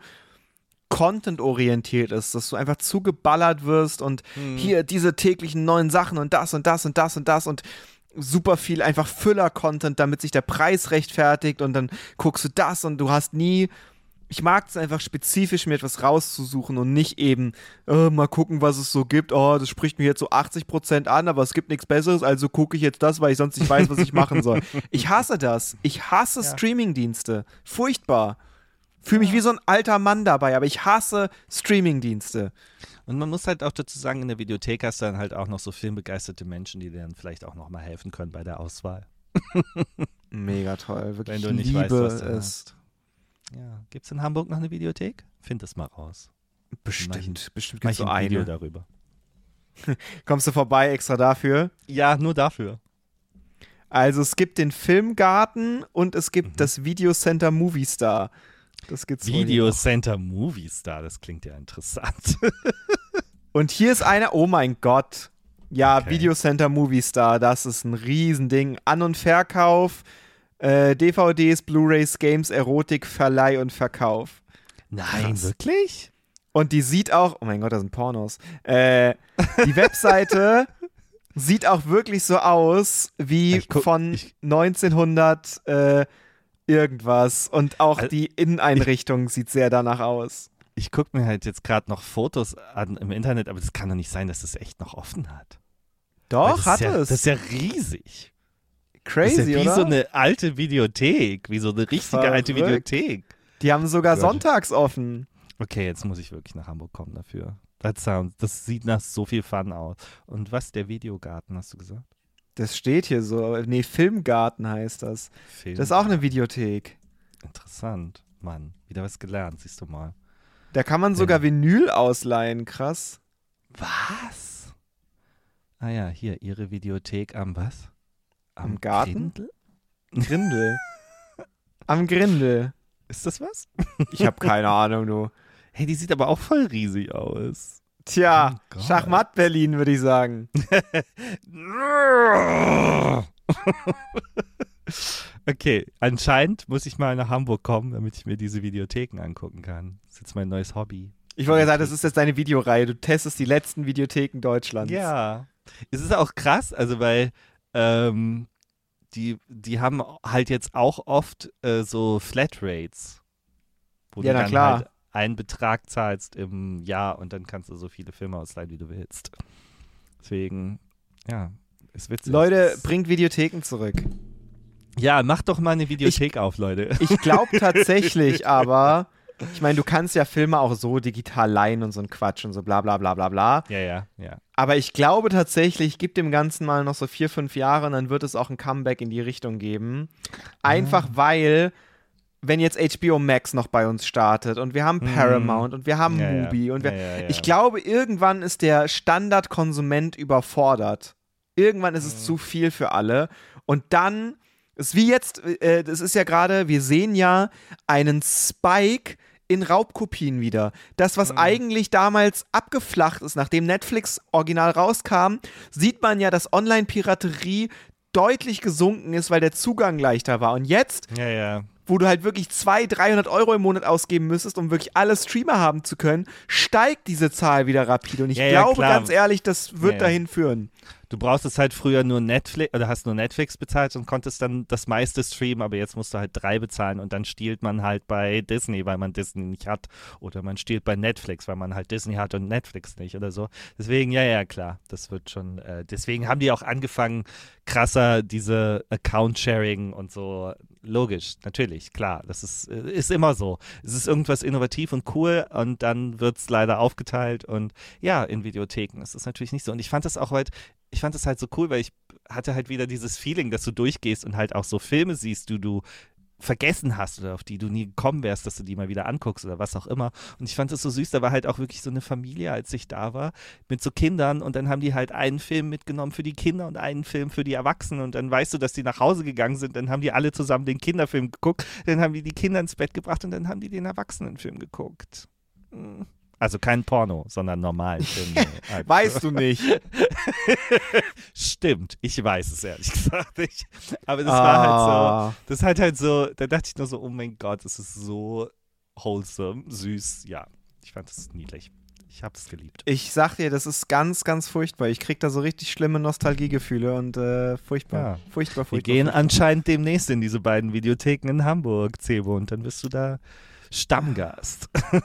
content-orientiert ist, dass du einfach zugeballert wirst und hier diese täglichen neuen Sachen und das und das und das und das und super viel einfach Füller-Content, damit sich der Preis rechtfertigt und dann guckst du das und du hast nie, ich mag es einfach spezifisch, mir etwas rauszusuchen und nicht eben mal gucken, was es so gibt, das spricht mir jetzt so 80% an, aber es gibt nichts Besseres, also gucke ich jetzt das, weil ich sonst nicht weiß, was ich machen soll. Ich hasse das. Ich hasse Streamingdienste. Furchtbar. Fühle mich wie so ein alter Mann dabei, aber ich hasse Streamingdienste. Und man muss halt auch dazu sagen, in der Videothek hast du dann halt auch noch so filmbegeisterte Menschen, die dir dann vielleicht auch nochmal helfen können bei der Auswahl. Mega toll, wirklich. Wenn du nicht weißt, was du hast. Ja, gibt es in Hamburg noch eine Videothek? Find das mal raus. Bestimmt gibt es so ein Video eine. darüber. Kommst du vorbei extra dafür? Ja, nur dafür. Also es gibt den Filmgarten und es gibt das Videocenter Movie Star. Das gibt's Video Center Movie Star, das klingt ja interessant. Und hier ist einer, oh mein Gott, Ja, Okay. Videocenter Movie Star, das ist ein Riesending. An- und Verkauf, DVDs, Blu-rays, Games, Erotik, Verleih und Verkauf. Nein, Krass. wirklich? Und die sieht auch, oh mein Gott, das sind Pornos. Die Webseite sieht auch wirklich so aus wie Ich guck- von ich- 1900 irgendwas. Und auch Also, die Inneneinrichtung sieht sehr danach aus. Ich gucke mir halt jetzt gerade noch Fotos an im Internet, aber das kann doch nicht sein, dass es echt noch offen hat. Weil Doch, das hat ist ja, es. Das ist ja riesig. Crazy, das ist ja wie oder? so eine alte Videothek, wie so eine richtige alte Verrückt. Videothek. Die haben sogar Gott. sonntags offen. Okay, jetzt muss ich wirklich nach Hamburg kommen dafür. Das sieht nach so viel Fun aus. Und was, der Videogarten, hast du gesagt? Das steht hier so. Nee, Filmgarten heißt das. Film. Das ist auch eine Videothek. Interessant. Mann, wieder was gelernt, siehst du mal. Da kann man sogar Vinyl ausleihen. Krass. Was? Ah ja, hier, ihre Videothek am was? Am Garten? Grindel? Grindel. Am Grindel. Ist das was? Ich habe keine Ahnung, du. Hey, die sieht aber auch voll riesig aus. Tja, Oh Gott. Schachmatt Berlin, würde ich sagen. Okay, anscheinend muss ich mal nach Hamburg kommen, damit ich mir diese Videotheken angucken kann. Das ist jetzt mein neues Hobby. Ich wollte ja sagen, das ist jetzt deine Videoreihe. Du testest die letzten Videotheken Deutschlands. Ja. Es ist auch krass, also weil die haben halt jetzt auch oft so Flatrates, wo Ja, du na dann klar. halt einen Betrag zahlst im Jahr und dann kannst du so viele Filme ausleihen, wie du willst. Deswegen, ja, ist witzig. Leute, bringt Videotheken zurück. Ja, mach doch mal eine Videothek auf, Leute. Ich glaube tatsächlich aber, ich meine, du kannst ja Filme auch so digital leihen und so ein Quatsch und so bla bla bla bla bla. Ja. Aber ich glaube tatsächlich, gib dem Ganzen mal noch so 4, 5 Jahre und dann wird es auch ein Comeback in die Richtung geben. Einfach weil, wenn jetzt HBO Max noch bei uns startet und wir haben Paramount und wir haben Mubi und wir, ich glaube, irgendwann ist der Standardkonsument überfordert. Irgendwann ist es zu viel für alle. Und dann ist wie jetzt, das ist ja gerade, wir sehen ja einen Spike in Raubkopien wieder. Das, was eigentlich damals abgeflacht ist, nachdem Netflix original rauskam, sieht man ja, dass Online-Piraterie deutlich gesunken ist, weil der Zugang leichter war. Und jetzt, Ja. wo du halt wirklich 200, 300 Euro im Monat ausgeben müsstest, um wirklich alle Streamer haben zu können, steigt diese Zahl wieder rapide. Und ich glaube klar. ganz ehrlich, das wird Ja. dahin führen. Du brauchst es halt früher nur Netflix, oder hast nur Netflix bezahlt und konntest dann das meiste streamen, aber jetzt musst du halt 3 bezahlen und dann stiehlt man halt bei Disney, weil man Disney nicht hat. Oder man stiehlt bei Netflix, weil man halt Disney hat und Netflix nicht oder so. Deswegen, ja, klar, das wird schon, deswegen haben die auch angefangen, krasser diese Account-Sharing und so. Logisch, natürlich, klar, das ist immer so. Es ist irgendwas innovativ und cool und dann wird es leider aufgeteilt und ja, in Videotheken ist es natürlich nicht so. Und ich fand das halt so cool, weil ich hatte halt wieder dieses Feeling, dass du durchgehst und halt auch so Filme siehst, die du vergessen hast oder auf die du nie gekommen wärst, dass du die mal wieder anguckst oder was auch immer. Und ich fand das so süß, da war halt auch wirklich so eine Familie, als ich da war, mit so Kindern und dann haben die halt einen Film mitgenommen für die Kinder und einen Film für die Erwachsenen und dann weißt du, dass die nach Hause gegangen sind, dann haben die alle zusammen den Kinderfilm geguckt, dann haben die Kinder ins Bett gebracht und dann haben die den Erwachsenenfilm geguckt. Also kein Porno, sondern normalen Film. Weißt du nicht. Stimmt, ich weiß es ehrlich gesagt nicht. Aber das war halt so, das hat halt so, da dachte ich nur so, oh mein Gott, das ist so wholesome, süß. Ja, ich fand das niedlich. Ich hab's geliebt. Ich sag dir, das ist ganz, ganz furchtbar. Ich krieg da so richtig schlimme Nostalgiegefühle und furchtbar. Ja. Furchtbar. Wir gehen anscheinend demnächst in diese beiden Videotheken in Hamburg, Cebo, und dann bist du da Stammgast.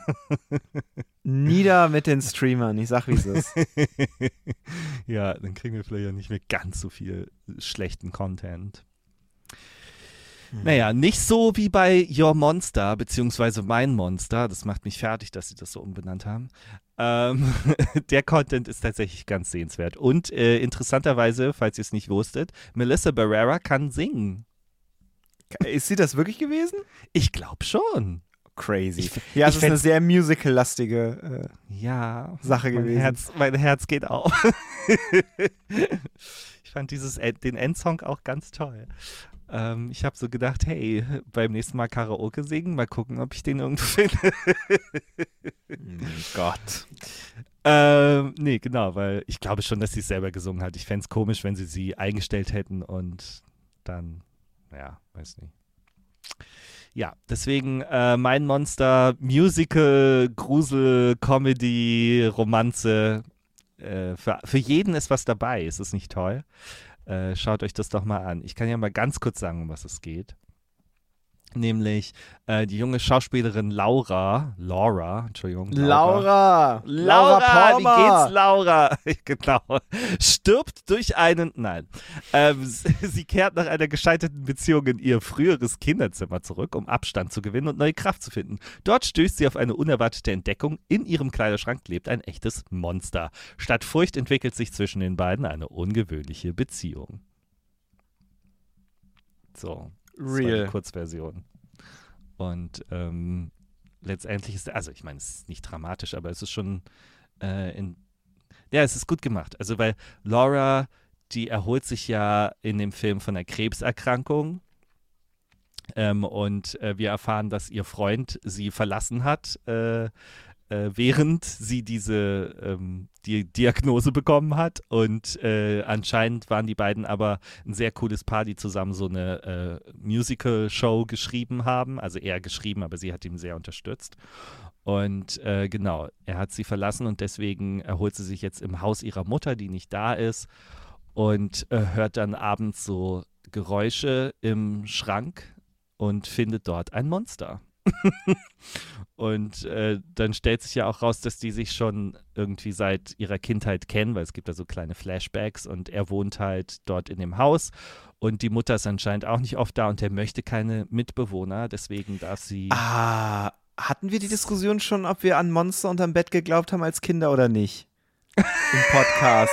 Nieder mit den Streamern, ich sag, wie es ist. Ja, dann kriegen wir vielleicht ja nicht mehr ganz so viel schlechten Content. Naja, nicht so wie bei Your Monster, beziehungsweise Mein Monster. Das macht mich fertig, dass sie das so umbenannt haben. Der Content ist tatsächlich ganz sehenswert. Und interessanterweise, falls ihr es nicht wusstet, Melissa Barrera kann singen. Ist sie das wirklich gewesen? Ich glaube schon. Crazy. Ich Es ist eine fänd's- sehr musical-lastige Ja, Sache gewesen. Mein Herz geht auf. Ich fand den Endsong auch ganz toll. Ich habe so gedacht, hey, beim nächsten Mal Karaoke singen, mal gucken, ob ich den irgendwo finde. Gott. Nee, genau, weil ich glaube schon, dass sie es selber gesungen hat. Ich fände es komisch, wenn sie eingestellt hätten und dann, ja, weiß nicht. Ja, deswegen mein Monster, Musical, Grusel, Comedy, Romanze. Für jeden ist was dabei. Ist es nicht toll? Schaut euch das doch mal an. Ich kann ja mal ganz kurz sagen, um was es geht. Nämlich die junge Schauspielerin Laura, Entschuldigung. Laura Wie Palmer. geht's, Laura? Genau. Stirbt durch einen, nein. Sie kehrt nach einer gescheiterten Beziehung in ihr früheres Kinderzimmer zurück, um Abstand zu gewinnen und neue Kraft zu finden. Dort stößt sie auf eine unerwartete Entdeckung. In ihrem Kleiderschrank lebt ein echtes Monster. Statt Furcht entwickelt sich zwischen den beiden eine ungewöhnliche Beziehung. So. Das war die Kurzversion. Und letztendlich ist, also ich meine, es ist nicht dramatisch, aber es ist schon, es ist gut gemacht. Also weil Laura, die erholt sich ja in dem Film von einer Krebserkrankung und wir erfahren, dass ihr Freund sie verlassen hat, während sie die Diagnose bekommen hat. Und anscheinend waren die beiden aber ein sehr cooles Paar, die zusammen so eine Musical-Show geschrieben haben. Also er geschrieben, aber sie hat ihn sehr unterstützt. Und genau, er hat sie verlassen und deswegen erholt sie sich jetzt im Haus ihrer Mutter, die nicht da ist. Und hört dann abends so Geräusche im Schrank und findet dort ein Monster. Und dann stellt sich ja auch raus, dass die sich schon irgendwie seit ihrer Kindheit kennen, weil es gibt da so kleine Flashbacks und er wohnt halt dort in dem Haus und die Mutter ist anscheinend auch nicht oft da und er möchte keine Mitbewohner, deswegen darf sie... Hatten wir die Diskussion schon, ob wir an Monster unterm Bett geglaubt haben als Kinder oder nicht? Im Podcast.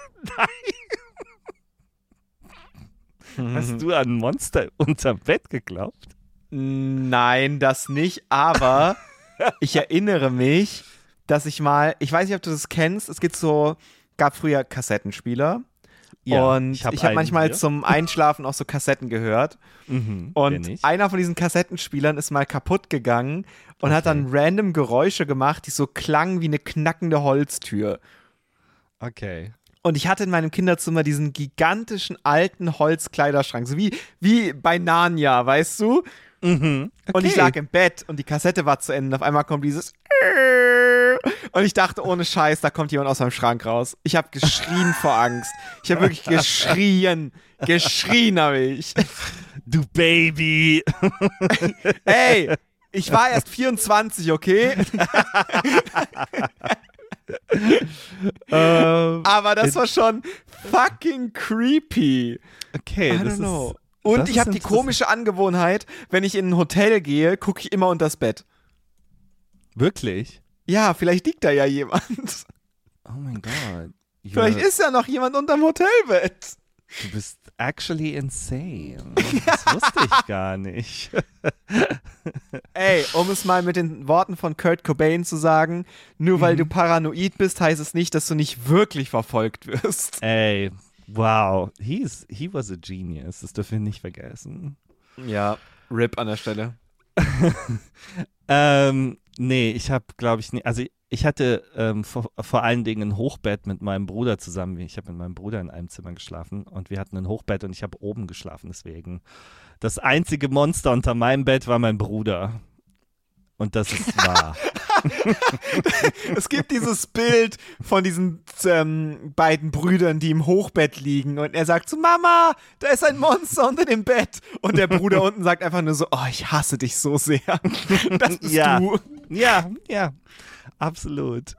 Nein. Hast du an Monster unterm Bett geglaubt? Nein, das nicht, aber ich erinnere mich, dass ich weiß nicht, ob du das kennst, gab früher Kassettenspieler und ich habe manchmal zum Einschlafen auch so Kassetten gehört und einer von diesen Kassettenspielern ist mal kaputt gegangen und hat dann random Geräusche gemacht, die so klangen wie eine knackende Holztür. Okay. Und ich hatte in meinem Kinderzimmer diesen gigantischen alten Holzkleiderschrank, so wie bei Narnia, weißt du? Okay. Und ich lag im Bett und die Kassette war zu Ende. Und auf einmal kommt dieses und ich dachte, ohne Scheiß, da kommt jemand aus meinem Schrank raus. Ich habe geschrien vor Angst. Ich habe wirklich geschrien. Geschrien habe ich. Du Baby. Ey, ich war erst 24, okay? Aber das war schon fucking creepy. Okay, I don't know. Und ich habe die komische Angewohnheit, wenn ich in ein Hotel gehe, gucke ich immer unter das Bett. Wirklich? Ja, vielleicht liegt da ja jemand. Oh mein Gott. Vielleicht ist ja noch jemand unterm Hotelbett. Du bist actually insane. Das wusste ich gar nicht. Ey, um es mal mit den Worten von Kurt Cobain zu sagen, nur weil du paranoid bist, heißt es nicht, dass du nicht wirklich verfolgt wirst. Ey, wow. He was a genius. Das dürfen wir nicht vergessen. Ja, RIP an der Stelle. Nee, ich habe, glaube ich, nicht. Also ich hatte vor allen Dingen ein Hochbett mit meinem Bruder zusammen. Ich habe mit meinem Bruder in einem Zimmer geschlafen und wir hatten ein Hochbett und ich habe oben geschlafen. Deswegen das einzige Monster unter meinem Bett war mein Bruder. Und das ist wahr. Es gibt dieses Bild von diesen beiden Brüdern, die im Hochbett liegen und er sagt so, Mama, da ist ein Monster unter dem Bett und der Bruder unten sagt einfach nur so, oh, ich hasse dich so sehr. Das bist du. Ja, absolut.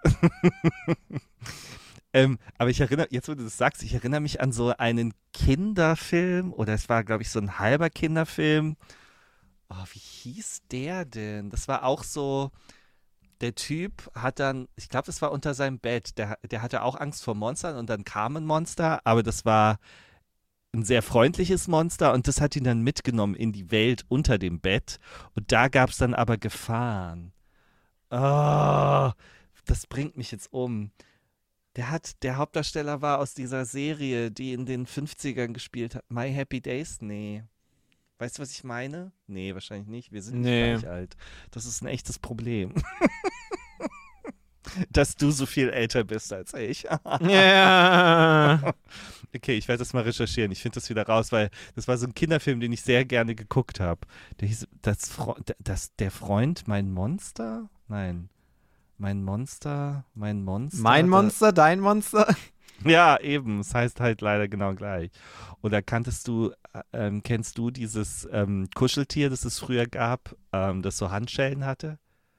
Aber ich erinnere, jetzt wo du das sagst, ich erinnere mich an so einen Kinderfilm oder es war, glaube ich, so ein halber Kinderfilm. Oh, wie hieß der denn? Das war auch so, der Typ hat dann, ich glaube, das war unter seinem Bett, der hatte auch Angst vor Monstern und dann kam ein Monster, aber das war ein sehr freundliches Monster und das hat ihn dann mitgenommen in die Welt unter dem Bett und da gab es dann aber Gefahren. Oh, das bringt mich jetzt um. Der Hauptdarsteller war aus dieser Serie, die in den 50ern gespielt hat. My Happy Days? Nee. Weißt du, was ich meine? Nee, wahrscheinlich nicht. Wir sind nicht gleich alt. Das ist ein echtes Problem. dass du so viel älter bist als ich. Ja. Okay, ich werde das mal recherchieren. Ich finde das wieder raus, weil das war so ein Kinderfilm, den ich sehr gerne geguckt habe. Der hieß Der Freund, mein Monster? Nein. Mein Monster. Mein Monster, dein Monster? Ja, eben. Es heißt halt leider genau gleich. Oder kennst du dieses Kuscheltier, das es früher gab, das so Handschellen hatte?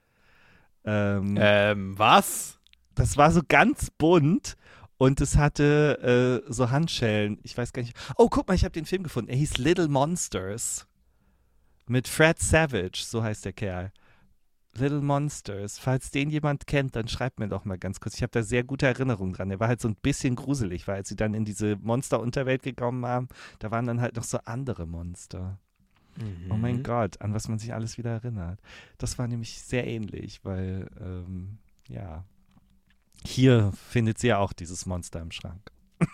Was? Das war so ganz bunt und es hatte so Handschellen. Ich weiß gar nicht. Oh, guck mal, ich habe den Film gefunden. Er hieß Little Monsters. Mit Fred Savage, so heißt der Kerl. Little Monsters. Falls den jemand kennt, dann schreibt mir doch mal ganz kurz. Ich habe da sehr gute Erinnerungen dran. Der war halt so ein bisschen gruselig, weil als sie dann in diese Monster-Unterwelt gekommen haben, da waren dann halt noch so andere Monster. Mhm. Oh mein Gott, an was man sich alles wieder erinnert. Das war nämlich sehr ähnlich, weil, ja, hier findet sie ja auch dieses Monster im Schrank.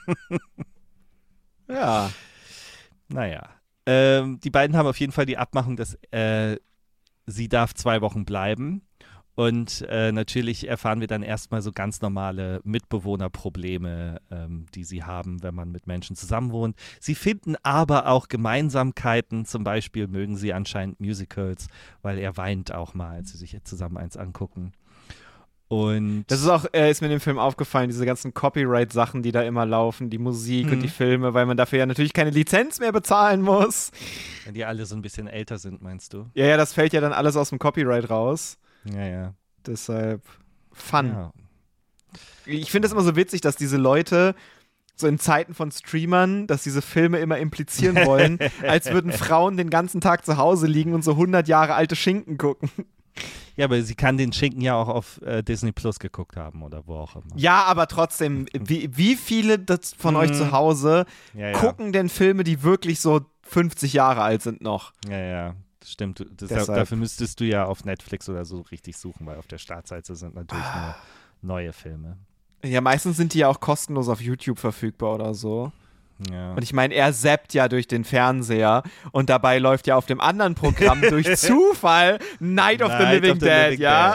Ja. Naja, die beiden haben auf jeden Fall die Abmachung, dass sie darf 2 Wochen bleiben. Und natürlich erfahren wir dann erstmal so ganz normale Mitbewohnerprobleme, die sie haben, wenn man mit Menschen zusammenwohnt. Sie finden aber auch Gemeinsamkeiten. Zum Beispiel mögen sie anscheinend Musicals, weil er weint auch mal, als sie sich zusammen eins angucken. Und das ist auch, ist mir in dem Film aufgefallen, diese ganzen Copyright-Sachen, die da immer laufen, die Musik und die Filme, weil man dafür ja natürlich keine Lizenz mehr bezahlen muss. Wenn die alle so ein bisschen älter sind, meinst du? Ja, das fällt ja dann alles aus dem Copyright raus. Ja, ja. Deshalb Fun. Ja. Ich finde es immer so witzig, dass diese Leute so in Zeiten von Streamern, dass diese Filme immer implizieren wollen, als würden Frauen den ganzen Tag zu Hause liegen und so 100 Jahre alte Schinken gucken. Ja, aber sie kann den Schinken ja auch auf Disney Plus geguckt haben oder wo auch immer. Ja, aber trotzdem, wie viele von euch zu Hause gucken denn Filme, die wirklich so 50 Jahre alt sind noch? Ja, ja, das stimmt. Dafür müsstest du ja auf Netflix oder so richtig suchen, weil auf der Startseite sind natürlich nur neue Filme. Ja, meistens sind die ja auch kostenlos auf YouTube verfügbar oder so. Ja. Und ich meine, er zappt ja durch den Fernseher und dabei läuft ja auf dem anderen Programm durch Zufall Night of the Living Dead, ja?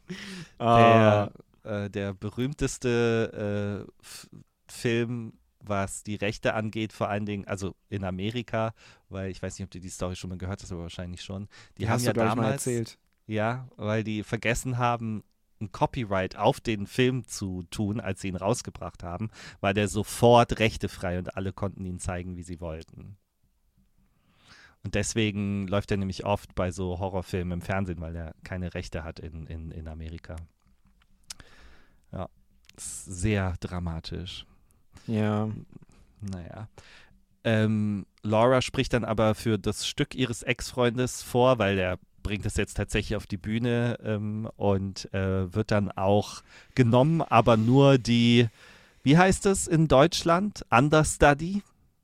Der berühmteste Film, was die Rechte angeht, vor allen Dingen, also in Amerika, weil ich weiß nicht, ob du die Story schon mal gehört hast, aber wahrscheinlich schon. Die haben hast ja du, glaub ich, damals mal erzählt. Ja, weil die vergessen haben, ein Copyright auf den Film zu tun, als sie ihn rausgebracht haben, war der sofort rechtefrei und alle konnten ihn zeigen, wie sie wollten. Und deswegen läuft er nämlich oft bei so Horrorfilmen im Fernsehen, weil er keine Rechte hat in Amerika. Ja, sehr dramatisch. Ja. Naja. Laura spricht dann aber für das Stück ihres Ex-Freundes vor, weil er bringt es jetzt tatsächlich auf die Bühne und wird dann auch genommen, aber nur die, wie heißt es in Deutschland? Understudy?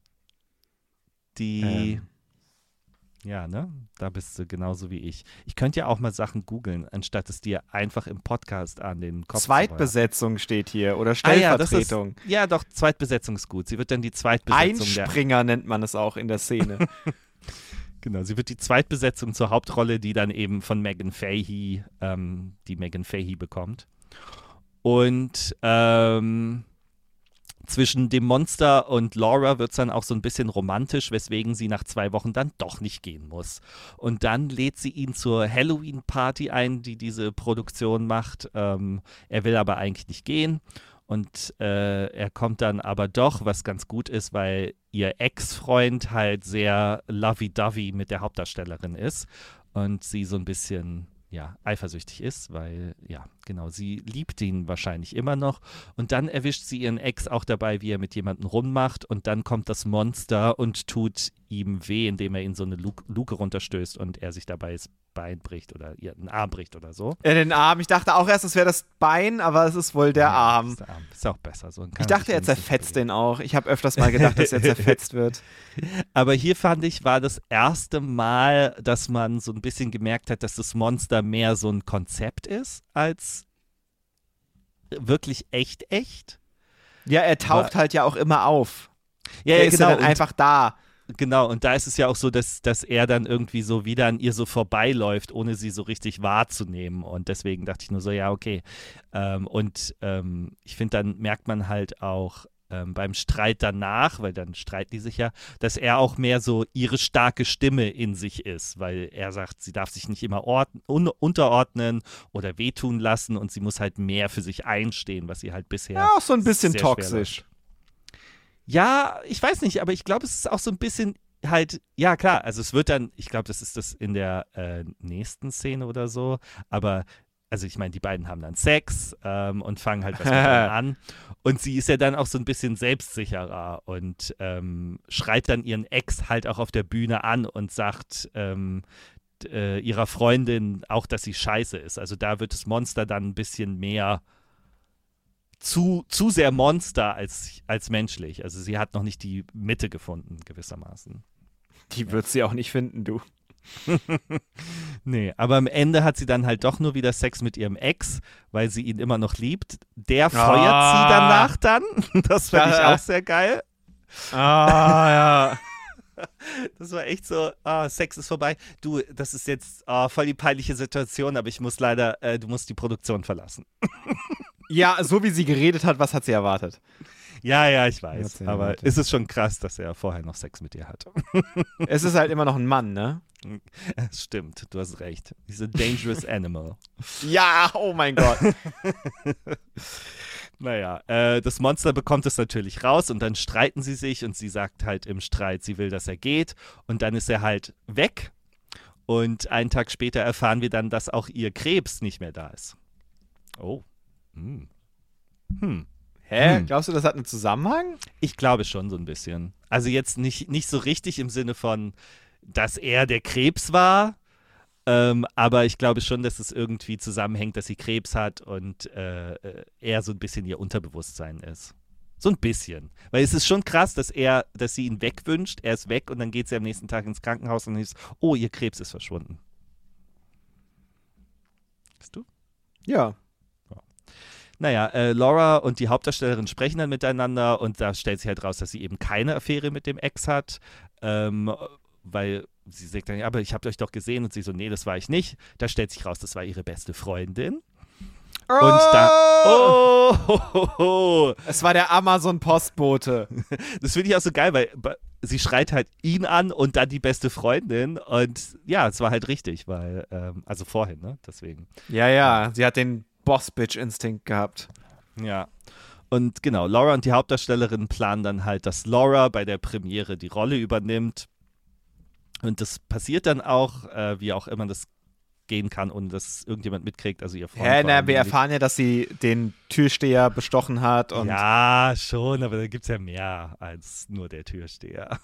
Die, ja, ne? Da bist du genauso wie ich. Ich könnte ja auch mal Sachen googeln, anstatt es dir einfach im Podcast an den Kopf Zweitbesetzung steht hier oder Stellvertretung. Ja, doch, Zweitbesetzung ist gut. Sie wird dann die Zweitbesetzung Einspringer nennt man es auch in der Szene. Genau, sie wird die Zweitbesetzung zur Hauptrolle, die dann eben von Megan Fahey, die Megan Fahey bekommt. Und zwischen dem Monster und Laura wird es dann auch so ein bisschen romantisch, weswegen sie nach 2 Wochen dann doch nicht gehen muss. Und dann lädt sie ihn zur Halloween-Party ein, die diese Produktion macht. Er will aber eigentlich nicht gehen. Und er kommt dann aber doch, was ganz gut ist, weil ihr Ex-Freund halt sehr lovey-dovey mit der Hauptdarstellerin ist und sie so ein bisschen, ja, eifersüchtig ist, weil, ja, genau, sie liebt ihn wahrscheinlich immer noch. Und dann erwischt sie ihren Ex auch dabei, wie er mit jemandem rummacht und dann kommt das Monster und tut ihm weh, indem er ihn so eine Luke runterstößt und er sich dabei das Bein bricht oder ihr einen Arm bricht oder so. Den Arm. Ich dachte auch erst, es wäre das Bein, aber es ist wohl der Arm. Ist der Arm. Ist auch besser. So ich dachte, er zerfetzt den auch. Ich habe öfters mal gedacht, dass er zerfetzt wird. Aber hier fand ich, war das erste Mal, dass man so ein bisschen gemerkt hat, dass das Monster mehr so ein Konzept ist, als wirklich echt. Ja, er taucht halt ja auch immer auf. Ja, er ist genau. ja dann einfach da. Genau, und da ist es ja auch so, dass er dann irgendwie so wieder an ihr so vorbeiläuft, ohne sie so richtig wahrzunehmen. Und deswegen dachte ich nur so, ja, okay. Ich finde, dann merkt man halt auch beim Streit danach, weil dann streiten die sich ja, dass er auch mehr so ihre starke Stimme in sich ist, weil er sagt, sie darf sich nicht immer unterordnen oder wehtun lassen und sie muss halt mehr für sich einstehen, was sie halt bisher Ja, auch so ein bisschen sehr schwer toxisch. läuft. Ja, ich weiß nicht, aber ich glaube, es ist auch so ein bisschen halt, ja klar, also es wird dann, ich glaube, das ist das in der nächsten Szene oder so, aber also ich meine, die beiden haben dann Sex und fangen halt was miteinander an und sie ist ja dann auch so ein bisschen selbstsicherer und schreit dann ihren Ex halt auch auf der Bühne an und sagt ihrer Freundin auch, dass sie scheiße ist. Also da wird das Monster dann ein bisschen mehr zu sehr Monster als menschlich. Also sie hat noch nicht die Mitte gefunden, gewissermaßen. Die wird sie auch nicht finden, du. Nee, aber am Ende hat sie dann halt doch nur wieder Sex mit ihrem Ex, weil sie ihn immer noch liebt. Der feuert sie danach dann. Das fand ich auch sehr geil. Ja. Das war echt so, Sex ist vorbei. Du, das ist jetzt voll die peinliche Situation, aber ich muss leider, du musst die Produktion verlassen. Ja, so wie sie geredet hat, was hat sie erwartet? Ja, ich weiß. Erzähl Aber weiter. ist es schon krass, dass er vorher noch Sex mit ihr hatte. Es ist halt immer noch ein Mann, ne? Stimmt, du hast recht. He's a dangerous animal. Ja, oh mein Gott. Naja, das Monster bekommt es natürlich raus und dann streiten sie sich und sie sagt halt im Streit, sie will, dass er geht und dann ist er halt weg und einen Tag später erfahren wir dann, dass auch ihr Krebs nicht mehr da ist. Oh. Hä? Glaubst du, das hat einen Zusammenhang? Ich glaube schon so ein bisschen. Also jetzt nicht so richtig im Sinne von, dass er der Krebs war, aber ich glaube schon, dass es irgendwie zusammenhängt, dass sie Krebs hat und er so ein bisschen ihr Unterbewusstsein ist. So ein bisschen. Weil es ist schon krass, dass sie ihn wegwünscht, er ist weg und dann geht sie am nächsten Tag ins Krankenhaus und ist, oh, ihr Krebs ist verschwunden. Bist du? Ja. Naja, Laura und die Hauptdarstellerin sprechen dann miteinander und da stellt sich halt raus, dass sie eben keine Affäre mit dem Ex hat, weil sie sagt dann, ja, aber ich habe euch doch gesehen und sie so, nee, das war ich nicht. Da stellt sich raus, das war ihre beste Freundin. Und da, Es war der Amazon-Postbote. Das finde ich auch so geil, weil sie schreit halt ihn an und dann die beste Freundin und ja, es war halt richtig, weil, also vorhin, ne, deswegen. Ja, sie hat den Boss-Bitch-Instinkt gehabt. Ja. Und genau, Laura und die Hauptdarstellerin planen dann halt, dass Laura bei der Premiere die Rolle übernimmt. Und das passiert dann auch, wie auch immer das gehen kann, ohne dass irgendjemand mitkriegt, also ihr Freund. Wir erfahren ja, dass sie den Türsteher bestochen hat. Und ja, schon, aber da gibt es ja mehr als nur der Türsteher.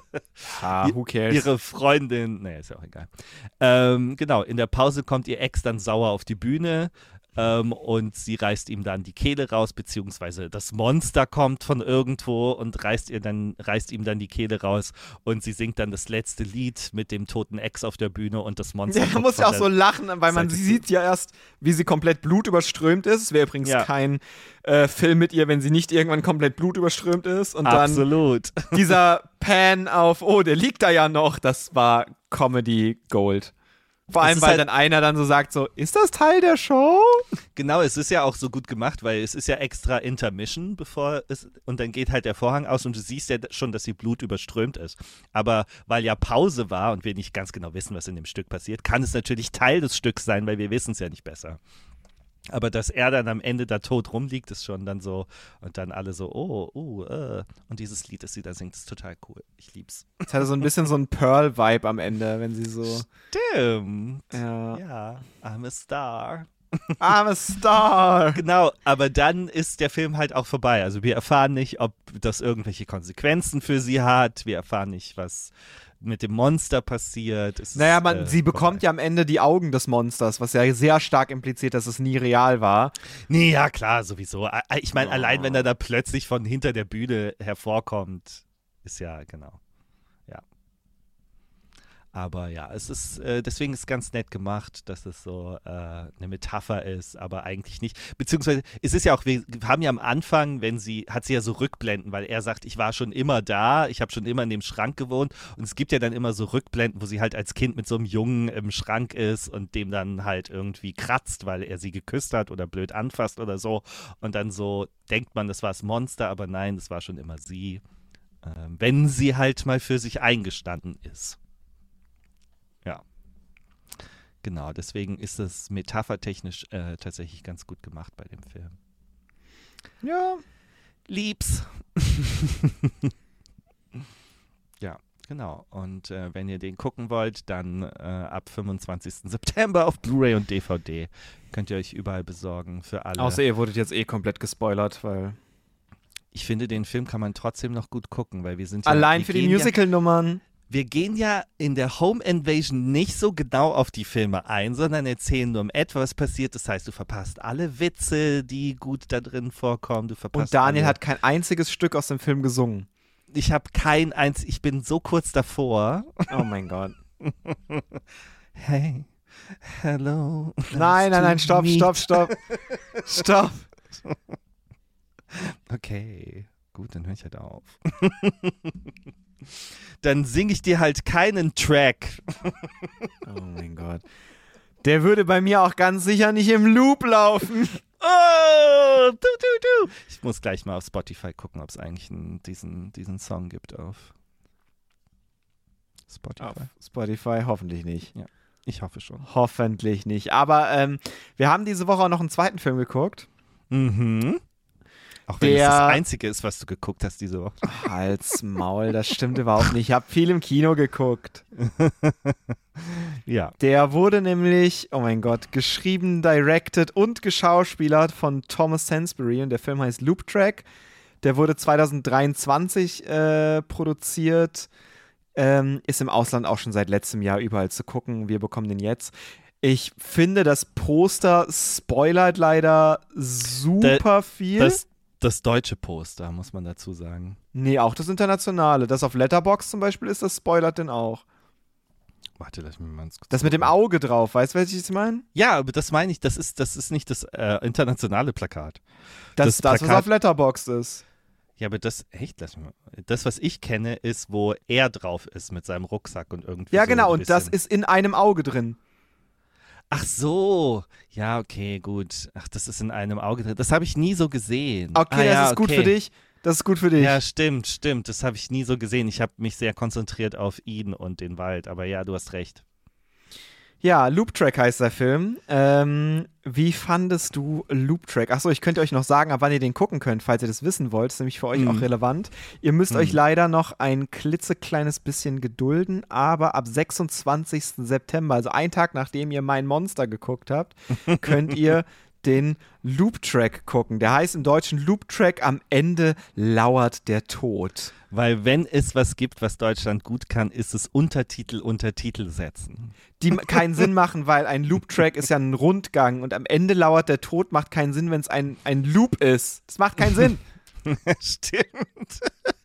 who cares? Ihre Freundin, nee, ist ja auch egal. Genau, in der Pause kommt ihr Ex dann sauer auf die Bühne und sie reißt ihm dann die Kehle raus, beziehungsweise das Monster kommt von irgendwo und reißt ihm dann die Kehle raus und sie singt dann das letzte Lied mit dem toten Ex auf der Bühne und das Monster man muss ja auch so lachen, weil man sieht ja erst, wie sie komplett blutüberströmt ist. Es wäre übrigens kein Film mit ihr, wenn sie nicht irgendwann komplett blutüberströmt ist. Und absolut. Dann dieser Pan auf, oh, der liegt da ja noch, das war Comedy Gold. Vor allem, weil halt dann einer dann so sagt so, ist das Teil der Show? Genau, es ist ja auch so gut gemacht, weil es ist ja extra Intermission, und dann geht halt der Vorhang aus und du siehst ja schon, dass sie blutüberströmt ist. Aber weil ja Pause war und wir nicht ganz genau wissen, was in dem Stück passiert, kann es natürlich Teil des Stücks sein, weil wir wissen es ja nicht besser. Aber dass er dann am Ende da tot rumliegt, ist schon dann so, und dann alle so, und dieses Lied, das sie da singt, ist total cool. Ich lieb's. Es hatte so ein bisschen so einen Pearl-Vibe am Ende, wenn sie so. Stimmt. Ja, I'm a star. I'm a star. Genau, aber dann ist der Film halt auch vorbei. Also wir erfahren nicht, ob das irgendwelche Konsequenzen für sie hat. Wir erfahren nicht, was mit dem Monster passiert. Sie bekommt ja am Ende die Augen des Monsters, was ja sehr stark impliziert, dass es nie real war. Nee, ja klar, sowieso. Ich meine, allein wenn er da plötzlich von hinter der Bühne hervorkommt, ist ja, genau. Ja. Aber ja, es ist, deswegen ist es ganz nett gemacht, dass es so eine Metapher ist, aber eigentlich nicht. Beziehungsweise, es ist ja auch, wir haben ja am Anfang, hat sie ja so Rückblenden, weil er sagt, ich war schon immer da, ich habe schon immer in dem Schrank gewohnt und es gibt ja dann immer so Rückblenden, wo sie halt als Kind mit so einem Jungen im Schrank ist und dem dann halt irgendwie kratzt, weil er sie geküsst hat oder blöd anfasst oder so und dann so denkt man, das war das Monster, aber nein, das war schon immer sie, wenn sie halt mal für sich eingestanden ist. Ja, genau, deswegen ist es metaphertechnisch tatsächlich ganz gut gemacht bei dem Film. Ja. Lieb's. Ja, genau. Und wenn ihr den gucken wollt, dann ab 25. September auf Blu-ray und DVD. Könnt ihr euch überall besorgen für alle. Außer ihr wurdet jetzt komplett gespoilert, weil... Ich finde, den Film kann man trotzdem noch gut gucken, weil wir sind ja... Allein für die Musical-Nummern. Wir gehen ja in der Home Invasion nicht so genau auf die Filme ein, sondern erzählen nur um etwas, was passiert. Das heißt, du verpasst alle Witze, die gut da drin vorkommen. Und Daniel hat kein einziges Stück aus dem Film gesungen. Ich habe ich bin so kurz davor. Oh mein Gott. Hey, hello. Nein, stopp. Stopp. Okay, gut, dann höre ich halt auf. Dann singe ich dir halt keinen Track. Oh mein Gott. Der würde bei mir auch ganz sicher nicht im Loop laufen. Oh, du. Ich muss gleich mal auf Spotify gucken, ob es eigentlich diesen Song gibt auf Spotify. Auf Spotify hoffentlich nicht. Ja, ich hoffe schon. Hoffentlich nicht. Aber wir haben diese Woche auch noch einen zweiten Film geguckt. Mhm. Auch wenn es das Einzige ist, was du geguckt hast diese Woche. Halt's Maul, das stimmt überhaupt nicht. Ich habe viel im Kino geguckt. Ja. Der wurde nämlich, oh mein Gott, geschrieben, directed und geschauspielert von Thomas Sansbury und der Film heißt Loop Track. Der wurde 2023 produziert, ist im Ausland auch schon seit letztem Jahr überall zu gucken. Wir bekommen den jetzt. Ich finde, das Poster spoilert leider super viel. Das deutsche Poster, muss man dazu sagen. Nee, auch das internationale. Das auf Letterboxd zum Beispiel ist, das spoilert den auch. Warte, lass mich mal kurz. Das mit dem Auge drauf, weißt du, was ich meine? Ja, aber das meine ich, das ist nicht das internationale Plakat. Das, was auf Letterboxd ist. Ja, aber lass mich mal. Das, was ich kenne, ist, wo er drauf ist mit seinem Rucksack und irgendwie. Ja, so genau, ein und das ist in einem Auge drin. Ach so, ja, okay, gut. Ach, das ist in einem Auge drin. Das habe ich nie so gesehen. Okay, das ist gut für dich. Das ist gut für dich. Ja, stimmt. Das habe ich nie so gesehen. Ich habe mich sehr konzentriert auf ihn und den Wald. Aber ja, du hast recht. Ja, Loop Track heißt der Film. Wie fandest du Loop Track? Achso, ich könnte euch noch sagen, ab wann ihr den gucken könnt, falls ihr das wissen wollt. Das ist nämlich für euch auch relevant. Ihr müsst euch leider noch ein klitzekleines bisschen gedulden, aber ab 26. September, also einen Tag nachdem ihr Mein Monster geguckt habt, könnt ihr den Loop Track gucken. Der heißt im Deutschen Loop Track, am Ende lauert der Tod. Weil wenn es was gibt, was Deutschland gut kann, ist es Untertitel setzen. Die keinen Sinn machen, weil ein Loop-Track ist ja ein Rundgang und am Ende lauert der Tod, macht keinen Sinn, wenn es ein Loop ist. Das macht keinen Sinn. Stimmt.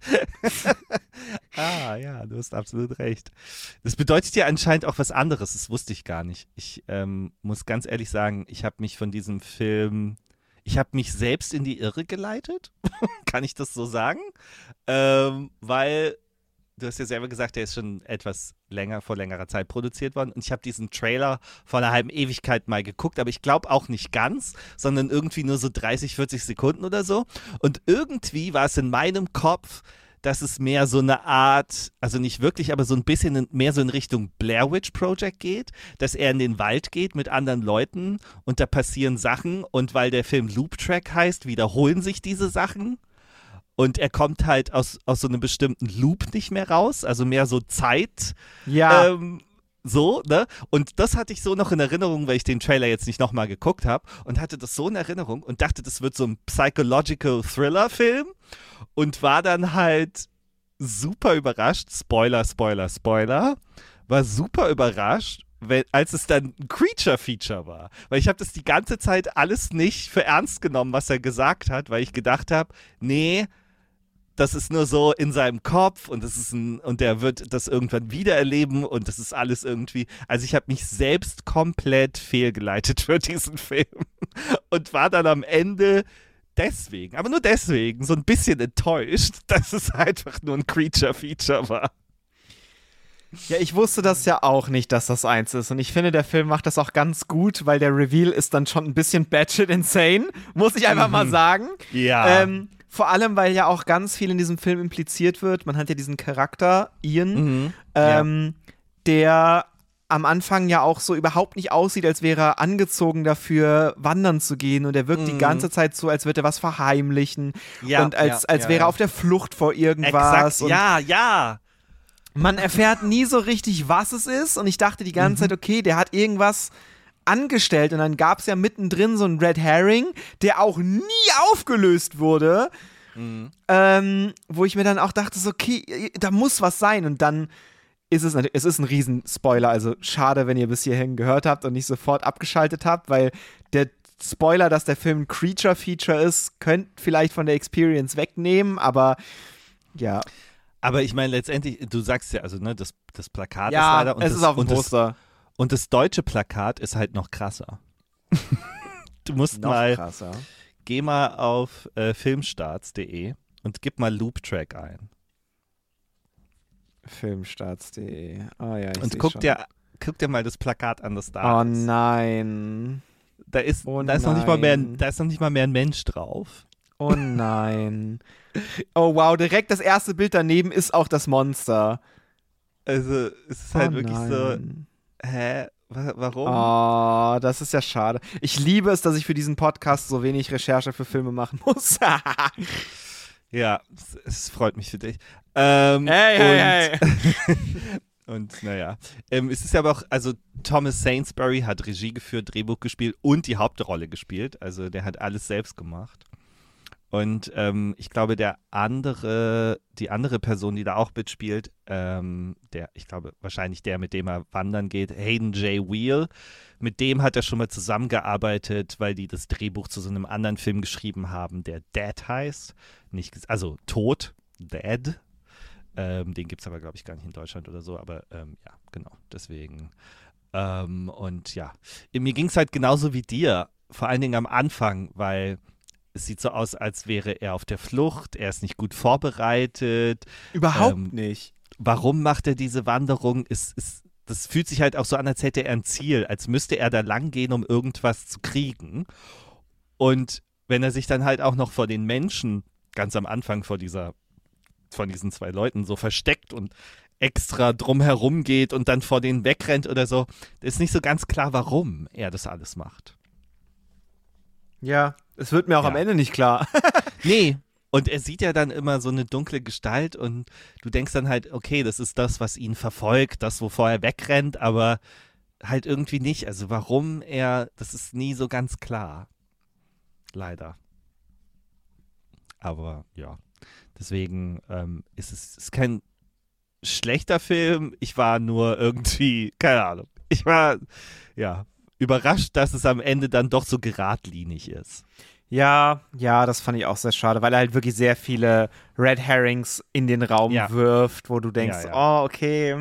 Ja, du hast absolut recht. Das bedeutet ja anscheinend auch was anderes, das wusste ich gar nicht. Ich muss ganz ehrlich sagen, ich habe mich von diesem Film... Ich habe mich selbst in die Irre geleitet, kann ich das so sagen? Weil, du hast ja selber gesagt, der ist schon etwas vor längerer Zeit produziert worden und ich habe diesen Trailer vor einer halben Ewigkeit mal geguckt, aber ich glaube auch nicht ganz, sondern irgendwie nur so 30, 40 Sekunden oder so und irgendwie war es in meinem Kopf, dass es mehr so eine Art, also nicht wirklich, aber so ein bisschen mehr so in Richtung Blair Witch Project geht, dass er in den Wald geht mit anderen Leuten und da passieren Sachen und weil der Film Loop Track heißt, wiederholen sich diese Sachen und er kommt halt aus so einem bestimmten Loop nicht mehr raus, also mehr so Zeit. Ja. So, ne? Und das hatte ich so noch in Erinnerung, weil ich den Trailer jetzt nicht nochmal geguckt habe und hatte das so in Erinnerung und dachte, das wird so ein Psychological Thriller-Film und war dann halt super überrascht, Spoiler, war super überrascht, als es dann ein Creature-Feature war. Weil ich habe das die ganze Zeit alles nicht für ernst genommen, was er gesagt hat, weil ich gedacht habe, nee, das ist nur so in seinem Kopf und und der wird das irgendwann wiedererleben und das ist alles irgendwie. Also ich habe mich selbst komplett fehlgeleitet für diesen Film und war dann am Ende deswegen, aber nur deswegen, so ein bisschen enttäuscht, dass es einfach nur ein Creature-Feature war. Ja, ich wusste das ja auch nicht, dass das eins ist. Und ich finde, der Film macht das auch ganz gut, weil der Reveal ist dann schon ein bisschen batshit insane, muss ich einfach mal sagen. Ja. Vor allem, weil ja auch ganz viel in diesem Film impliziert wird. Man hat ja diesen Charakter, Ian, der am Anfang ja auch so überhaupt nicht aussieht, als wäre er angezogen dafür, wandern zu gehen. Und er wirkt die ganze Zeit so, als würde er was verheimlichen. Und als wäre er auf der Flucht vor irgendwas. Exakt, ja. Man erfährt nie so richtig, was es ist. Und ich dachte die ganze Zeit, okay, der hat irgendwas angestellt. Und dann gab es ja mittendrin so einen Red Herring, der auch nie aufgelöst wurde. Wo ich mir dann auch dachte, so, okay, da muss was sein. Und dann ist es ist ein Riesen-Spoiler. Also schade, wenn ihr bis hierhin gehört habt und nicht sofort abgeschaltet habt, weil der Spoiler, dass der Film ein Creature-Feature ist, könnt vielleicht von der Experience wegnehmen, aber ja. Aber ich meine, letztendlich, du sagst ja, also ne, das Plakat ist ja, leider. Und es ist auf dem Poster. Und das deutsche Plakat ist halt noch krasser. Du musst noch mal, krasser. Geh mal auf filmstarts.de und gib mal Loop-Track ein. Filmstarts.de. Oh ja, ich und sehe guck schon. dir mal das Plakat an, das da ist. Oh nein. Da ist noch nicht mal mehr ein Mensch drauf. Oh nein. Oh wow, direkt das erste Bild daneben ist auch das Monster. Also, es ist halt wirklich so, hä? Warum? Oh, das ist ja schade. Ich liebe es, dass ich für diesen Podcast so wenig Recherche für Filme machen muss. Ja, es freut mich für dich. Hey. Und naja, es ist aber auch, also Thomas Sainsbury hat Regie geführt, Drehbuch gespielt und die Hauptrolle gespielt. Also der hat alles selbst gemacht. Und ich glaube, die andere Person, die da auch mitspielt, ich glaube wahrscheinlich der, mit dem er wandern geht, Hayden J. Wheel, mit dem hat er schon mal zusammengearbeitet, weil die das Drehbuch zu so einem anderen Film geschrieben haben, der Dead heißt. Also Tod, Dead. Den gibt es aber, glaube ich, gar nicht in Deutschland oder so, aber ja, genau, deswegen. Und ja, mir ging es halt genauso wie dir, vor allen Dingen am Anfang, weil es sieht so aus, als wäre er auf der Flucht, er ist nicht gut vorbereitet. Überhaupt nicht. Warum macht er diese Wanderung? Das fühlt sich halt auch so an, als hätte er ein Ziel, als müsste er da lang gehen, um irgendwas zu kriegen. Und wenn er sich dann halt auch noch vor den Menschen, ganz am Anfang von diesen zwei Leuten so versteckt und extra drumherum geht und dann vor denen wegrennt oder so, ist nicht so ganz klar, warum er das alles macht. Ja, es wird mir auch am Ende nicht klar. Nee, und er sieht ja dann immer so eine dunkle Gestalt und du denkst dann halt, okay, das ist das, was ihn verfolgt, das, wovor er wegrennt, aber halt irgendwie nicht. Also warum das ist nie so ganz klar. Leider. Aber ja, deswegen ist es kein schlechter Film. Ich war nur irgendwie, keine Ahnung, ich war, ja, überrascht, dass es am Ende dann doch so geradlinig ist. Ja, das fand ich auch sehr schade, weil er halt wirklich sehr viele Red Herrings in den Raum wirft, wo du denkst, oh, okay,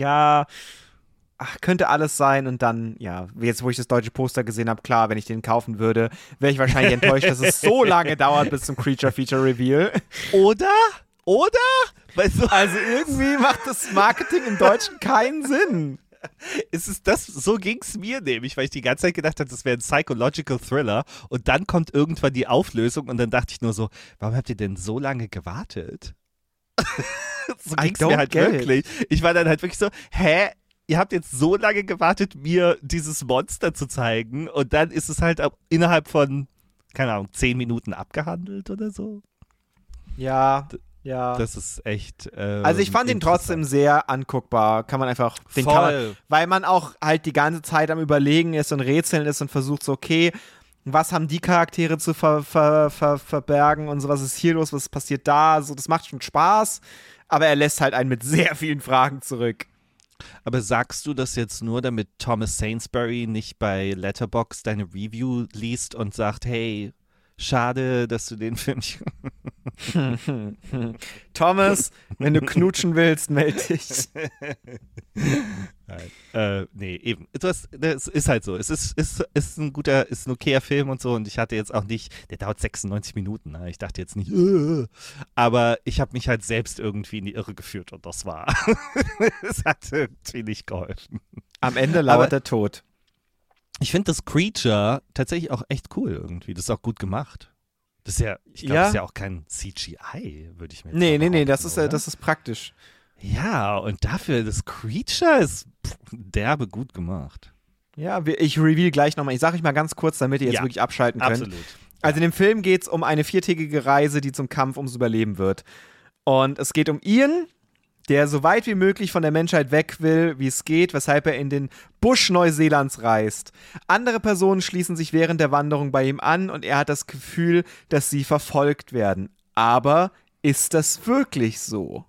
könnte alles sein und dann, ja, jetzt wo ich das deutsche Poster gesehen habe, klar, wenn ich den kaufen würde, wäre ich wahrscheinlich enttäuscht, dass es so lange dauert bis zum Creature-Feature-Reveal. Oder? Weißt du? Also irgendwie macht das Marketing im Deutschen keinen Sinn. So ging es mir nämlich, weil ich die ganze Zeit gedacht habe, das wäre ein Psychological Thriller und dann kommt irgendwann die Auflösung und dann dachte ich nur so, warum habt ihr denn so lange gewartet? So ging es mir halt wirklich. Ich war dann halt wirklich so, ihr habt jetzt so lange gewartet, mir dieses Monster zu zeigen und dann ist es halt innerhalb von, keine Ahnung, 10 Minuten abgehandelt oder so. Ja. Das ist echt. Also ich fand ihn trotzdem sehr anguckbar. Kann man einfach. Weil man auch halt die ganze Zeit am Überlegen ist und Rätseln ist und versucht so, okay, was haben die Charaktere zu verbergen und so, was ist hier los, was passiert da? So, das macht schon Spaß, aber er lässt halt einen mit sehr vielen Fragen zurück. Aber sagst du das jetzt nur, damit Thomas Sainsbury nicht bei Letterboxd deine Review liest und sagt, hey, Schade, dass du den Film nicht. Thomas, wenn du knutschen willst, melde dich. Nein. Nee, eben. Das ist halt so. Es ist ein okayer Film und so. Und ich hatte jetzt auch nicht, der dauert 96 Minuten. Ne? Ich dachte jetzt nicht, aber ich habe mich halt selbst irgendwie in die Irre geführt und das war. Es hat irgendwie nicht geholfen. Am Ende lauert der Tod. Ich finde das Creature tatsächlich auch echt cool irgendwie. Das ist auch gut gemacht. Das ist ja, ich glaube, das ist ja auch kein CGI, würde ich mir sagen. Nee, das ist praktisch. Ja, und dafür, das Creature ist derbe gut gemacht. Ja, ich reveal gleich nochmal. Ich sage euch mal ganz kurz, damit ihr jetzt wirklich abschalten könnt. Absolut. Also in dem Film geht es um eine 4-tägige Reise, die zum Kampf ums Überleben wird. Und es geht um Ian, der so weit wie möglich von der Menschheit weg will, wie es geht, weshalb er in den Busch Neuseelands reist. Andere Personen schließen sich während der Wanderung bei ihm an und er hat das Gefühl, dass sie verfolgt werden. Aber ist das wirklich so?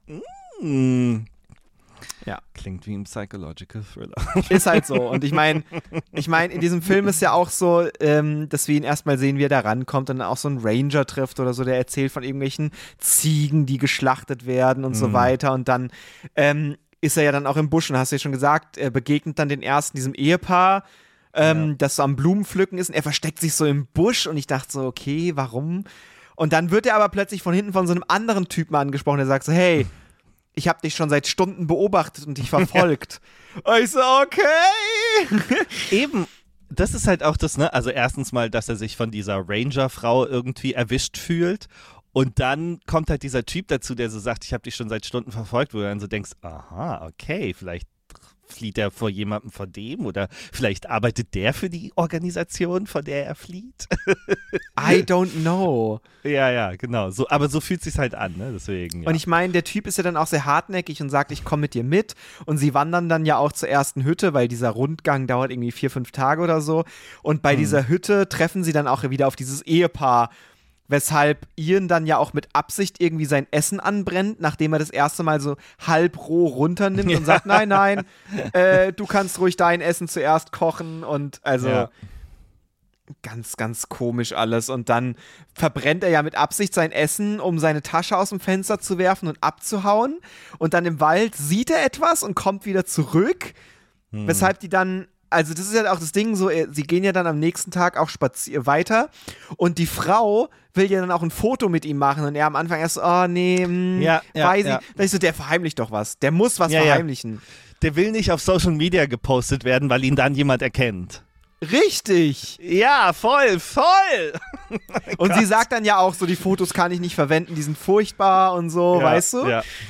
Ja. Klingt wie ein Psychological Thriller. Ist halt so. Und ich meine, in diesem Film ist ja auch so, dass wir ihn erstmal sehen, wie er da rankommt und dann auch so einen Ranger trifft oder so, der erzählt von irgendwelchen Ziegen, die geschlachtet werden und so weiter. Und dann ist er ja dann auch im Busch und hast du ja schon gesagt, er begegnet dann den ersten, diesem Ehepaar, das so am Blumenpflücken ist und er versteckt sich so im Busch und ich dachte so, okay, warum? Und dann wird er aber plötzlich von hinten von so einem anderen Typen angesprochen, der sagt so, hey, ich habe dich schon seit Stunden beobachtet und dich verfolgt. Und ich so, okay. Eben, das ist halt auch das, ne? Also erstens mal, dass er sich von dieser Ranger-Frau irgendwie erwischt fühlt. Und dann kommt halt dieser Typ dazu, der so sagt, ich habe dich schon seit Stunden verfolgt, wo du dann so denkst, aha, okay, vielleicht flieht er vor jemandem von dem oder vielleicht arbeitet der für die Organisation, von der er flieht. I don't know. Ja, genau. So, aber so fühlt es sich halt an, ne? Deswegen. Ja. Und ich meine, der Typ ist ja dann auch sehr hartnäckig und sagt, ich komme mit dir mit. Und sie wandern dann ja auch zur ersten Hütte, weil dieser Rundgang dauert irgendwie 4-5 Tage oder so. Und bei dieser Hütte treffen sie dann auch wieder auf dieses Ehepaar, weshalb Ian dann ja auch mit Absicht irgendwie sein Essen anbrennt, nachdem er das erste Mal so halb roh runternimmt und sagt, nein, du kannst ruhig dein Essen zuerst kochen und also ganz, ganz komisch alles. Und dann verbrennt er ja mit Absicht sein Essen, um seine Tasche aus dem Fenster zu werfen und abzuhauen. Und dann im Wald sieht er etwas und kommt wieder zurück, weshalb die dann. Also das ist ja auch das Ding, so, sie gehen ja dann am nächsten Tag auch weiter und die Frau will ja dann auch ein Foto mit ihm machen und er am Anfang erst so, oh nee, weiß ich. Da ist so, der verheimlicht doch was, der muss was verheimlichen. Der will nicht auf Social Media gepostet werden, weil ihn dann jemand erkennt. Richtig. Ja, voll. Und sie sagt dann ja auch so, die Fotos kann ich nicht verwenden, die sind furchtbar und so, weißt du?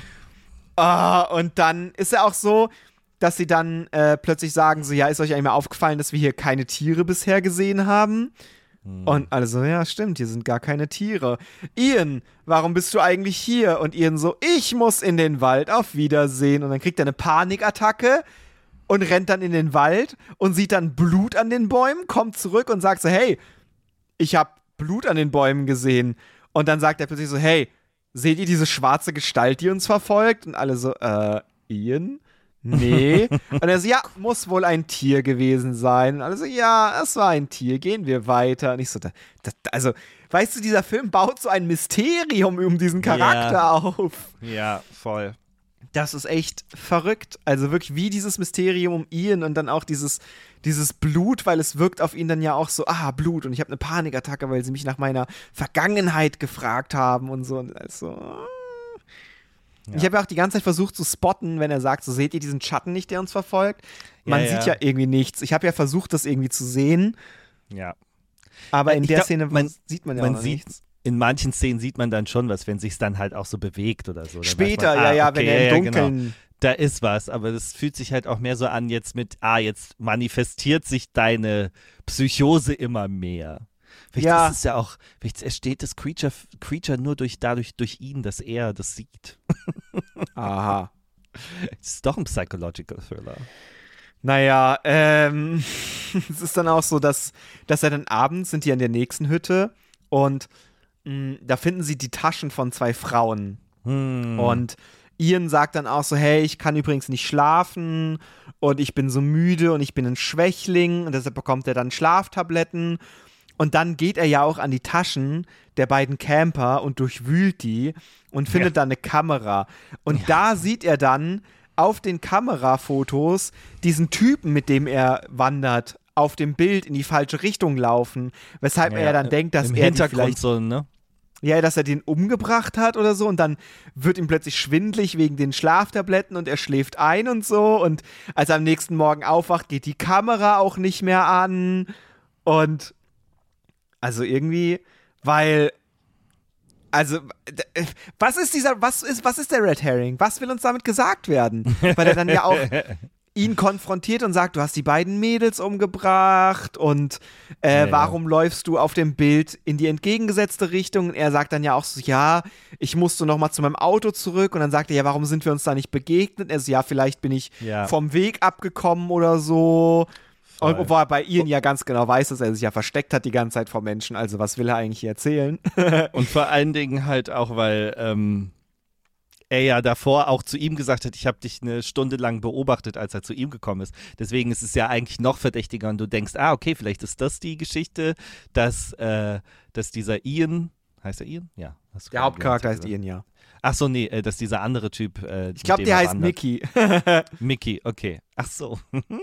Ja. Und dann ist er auch so, dass sie dann plötzlich sagen, so, ja, ist euch eigentlich mal aufgefallen, dass wir hier keine Tiere bisher gesehen haben? Und alle so, ja, stimmt, hier sind gar keine Tiere. Ian, warum bist du eigentlich hier? Und Ian so, ich muss in den Wald, auf Wiedersehen. Und dann kriegt er eine Panikattacke und rennt dann in den Wald und sieht dann Blut an den Bäumen, kommt zurück und sagt so, hey, ich habe Blut an den Bäumen gesehen. Und dann sagt er plötzlich so, hey, seht ihr diese schwarze Gestalt, die uns verfolgt? Und alle so, Ian? Nee. Und er so, ja, muss wohl ein Tier gewesen sein. Und alle so, ja, es war ein Tier, gehen wir weiter. Und ich so, also, weißt du, dieser Film baut so ein Mysterium um diesen Charakter auf. Ja, voll. Das ist echt verrückt. Also wirklich wie dieses Mysterium um Ian und dann auch dieses Blut, weil es wirkt auf ihn dann ja auch so, Blut. Und ich habe eine Panikattacke, weil sie mich nach meiner Vergangenheit gefragt haben und so. Und also, Ich habe ja auch die ganze Zeit versucht zu spotten, wenn er sagt, so seht ihr diesen Schatten nicht, der uns verfolgt? Man sieht ja irgendwie nichts. Ich habe ja versucht, das irgendwie zu sehen. Ja. Aber in der Szene sieht man ja auch noch nichts. In manchen Szenen sieht man dann schon was, wenn sich dann halt auch so bewegt oder so. Später, wenn er im Dunkeln. Genau. Da ist was, aber das fühlt sich halt auch mehr so an jetzt mit, jetzt manifestiert sich deine Psychose immer mehr. Vielleicht ist es ja auch, vielleicht entsteht das Creature nur durch ihn, dass er das sieht. Aha. Es ist doch ein Psychological Thriller. Naja, es ist dann auch so, dass er dann abends sind die in der nächsten Hütte und da finden sie die Taschen von 2 Frauen. Und Ian sagt dann auch so, hey, ich kann übrigens nicht schlafen und ich bin so müde und ich bin ein Schwächling und deshalb bekommt er dann Schlaftabletten. Und dann geht er ja auch an die Taschen der beiden Camper und durchwühlt die und findet dann eine Kamera. Und da sieht er dann auf den Kamerafotos diesen Typen, mit dem er wandert, auf dem Bild in die falsche Richtung laufen, weshalb er dann denkt, dass im er Hintergrund vielleicht, so, ne? ja, dass er den umgebracht hat oder so und dann wird ihm plötzlich schwindelig wegen den Schlaftabletten und er schläft ein und so und als er am nächsten Morgen aufwacht, geht die Kamera auch nicht mehr an und also irgendwie, weil also, was ist der Red Herring? Was will uns damit gesagt werden? Weil er dann ja auch ihn konfrontiert und sagt, du hast die beiden Mädels umgebracht und warum läufst du auf dem Bild in die entgegengesetzte Richtung? Und er sagt dann ja auch so, ja, ich musste noch mal zu meinem Auto zurück und dann sagt er, ja, warum sind wir uns da nicht begegnet? Er so, ja, vielleicht bin ich vom Weg abgekommen oder so. Und obwohl er bei Ian ja ganz genau weiß, dass er sich ja versteckt hat die ganze Zeit vor Menschen, also was will er eigentlich hier erzählen? Und vor allen Dingen halt auch, weil er ja davor auch zu ihm gesagt hat, ich habe dich eine Stunde lang beobachtet, als er zu ihm gekommen ist. Deswegen ist es ja eigentlich noch verdächtiger und du denkst, okay, vielleicht ist das die Geschichte, dass dieser Ian, heißt er Ian? Ja. Der Hauptcharakter heißt Ian, ja. Ach so, nee, dass dieser andere Typ. Ich glaube, der heißt Mickey. Mickey, okay. Ach so.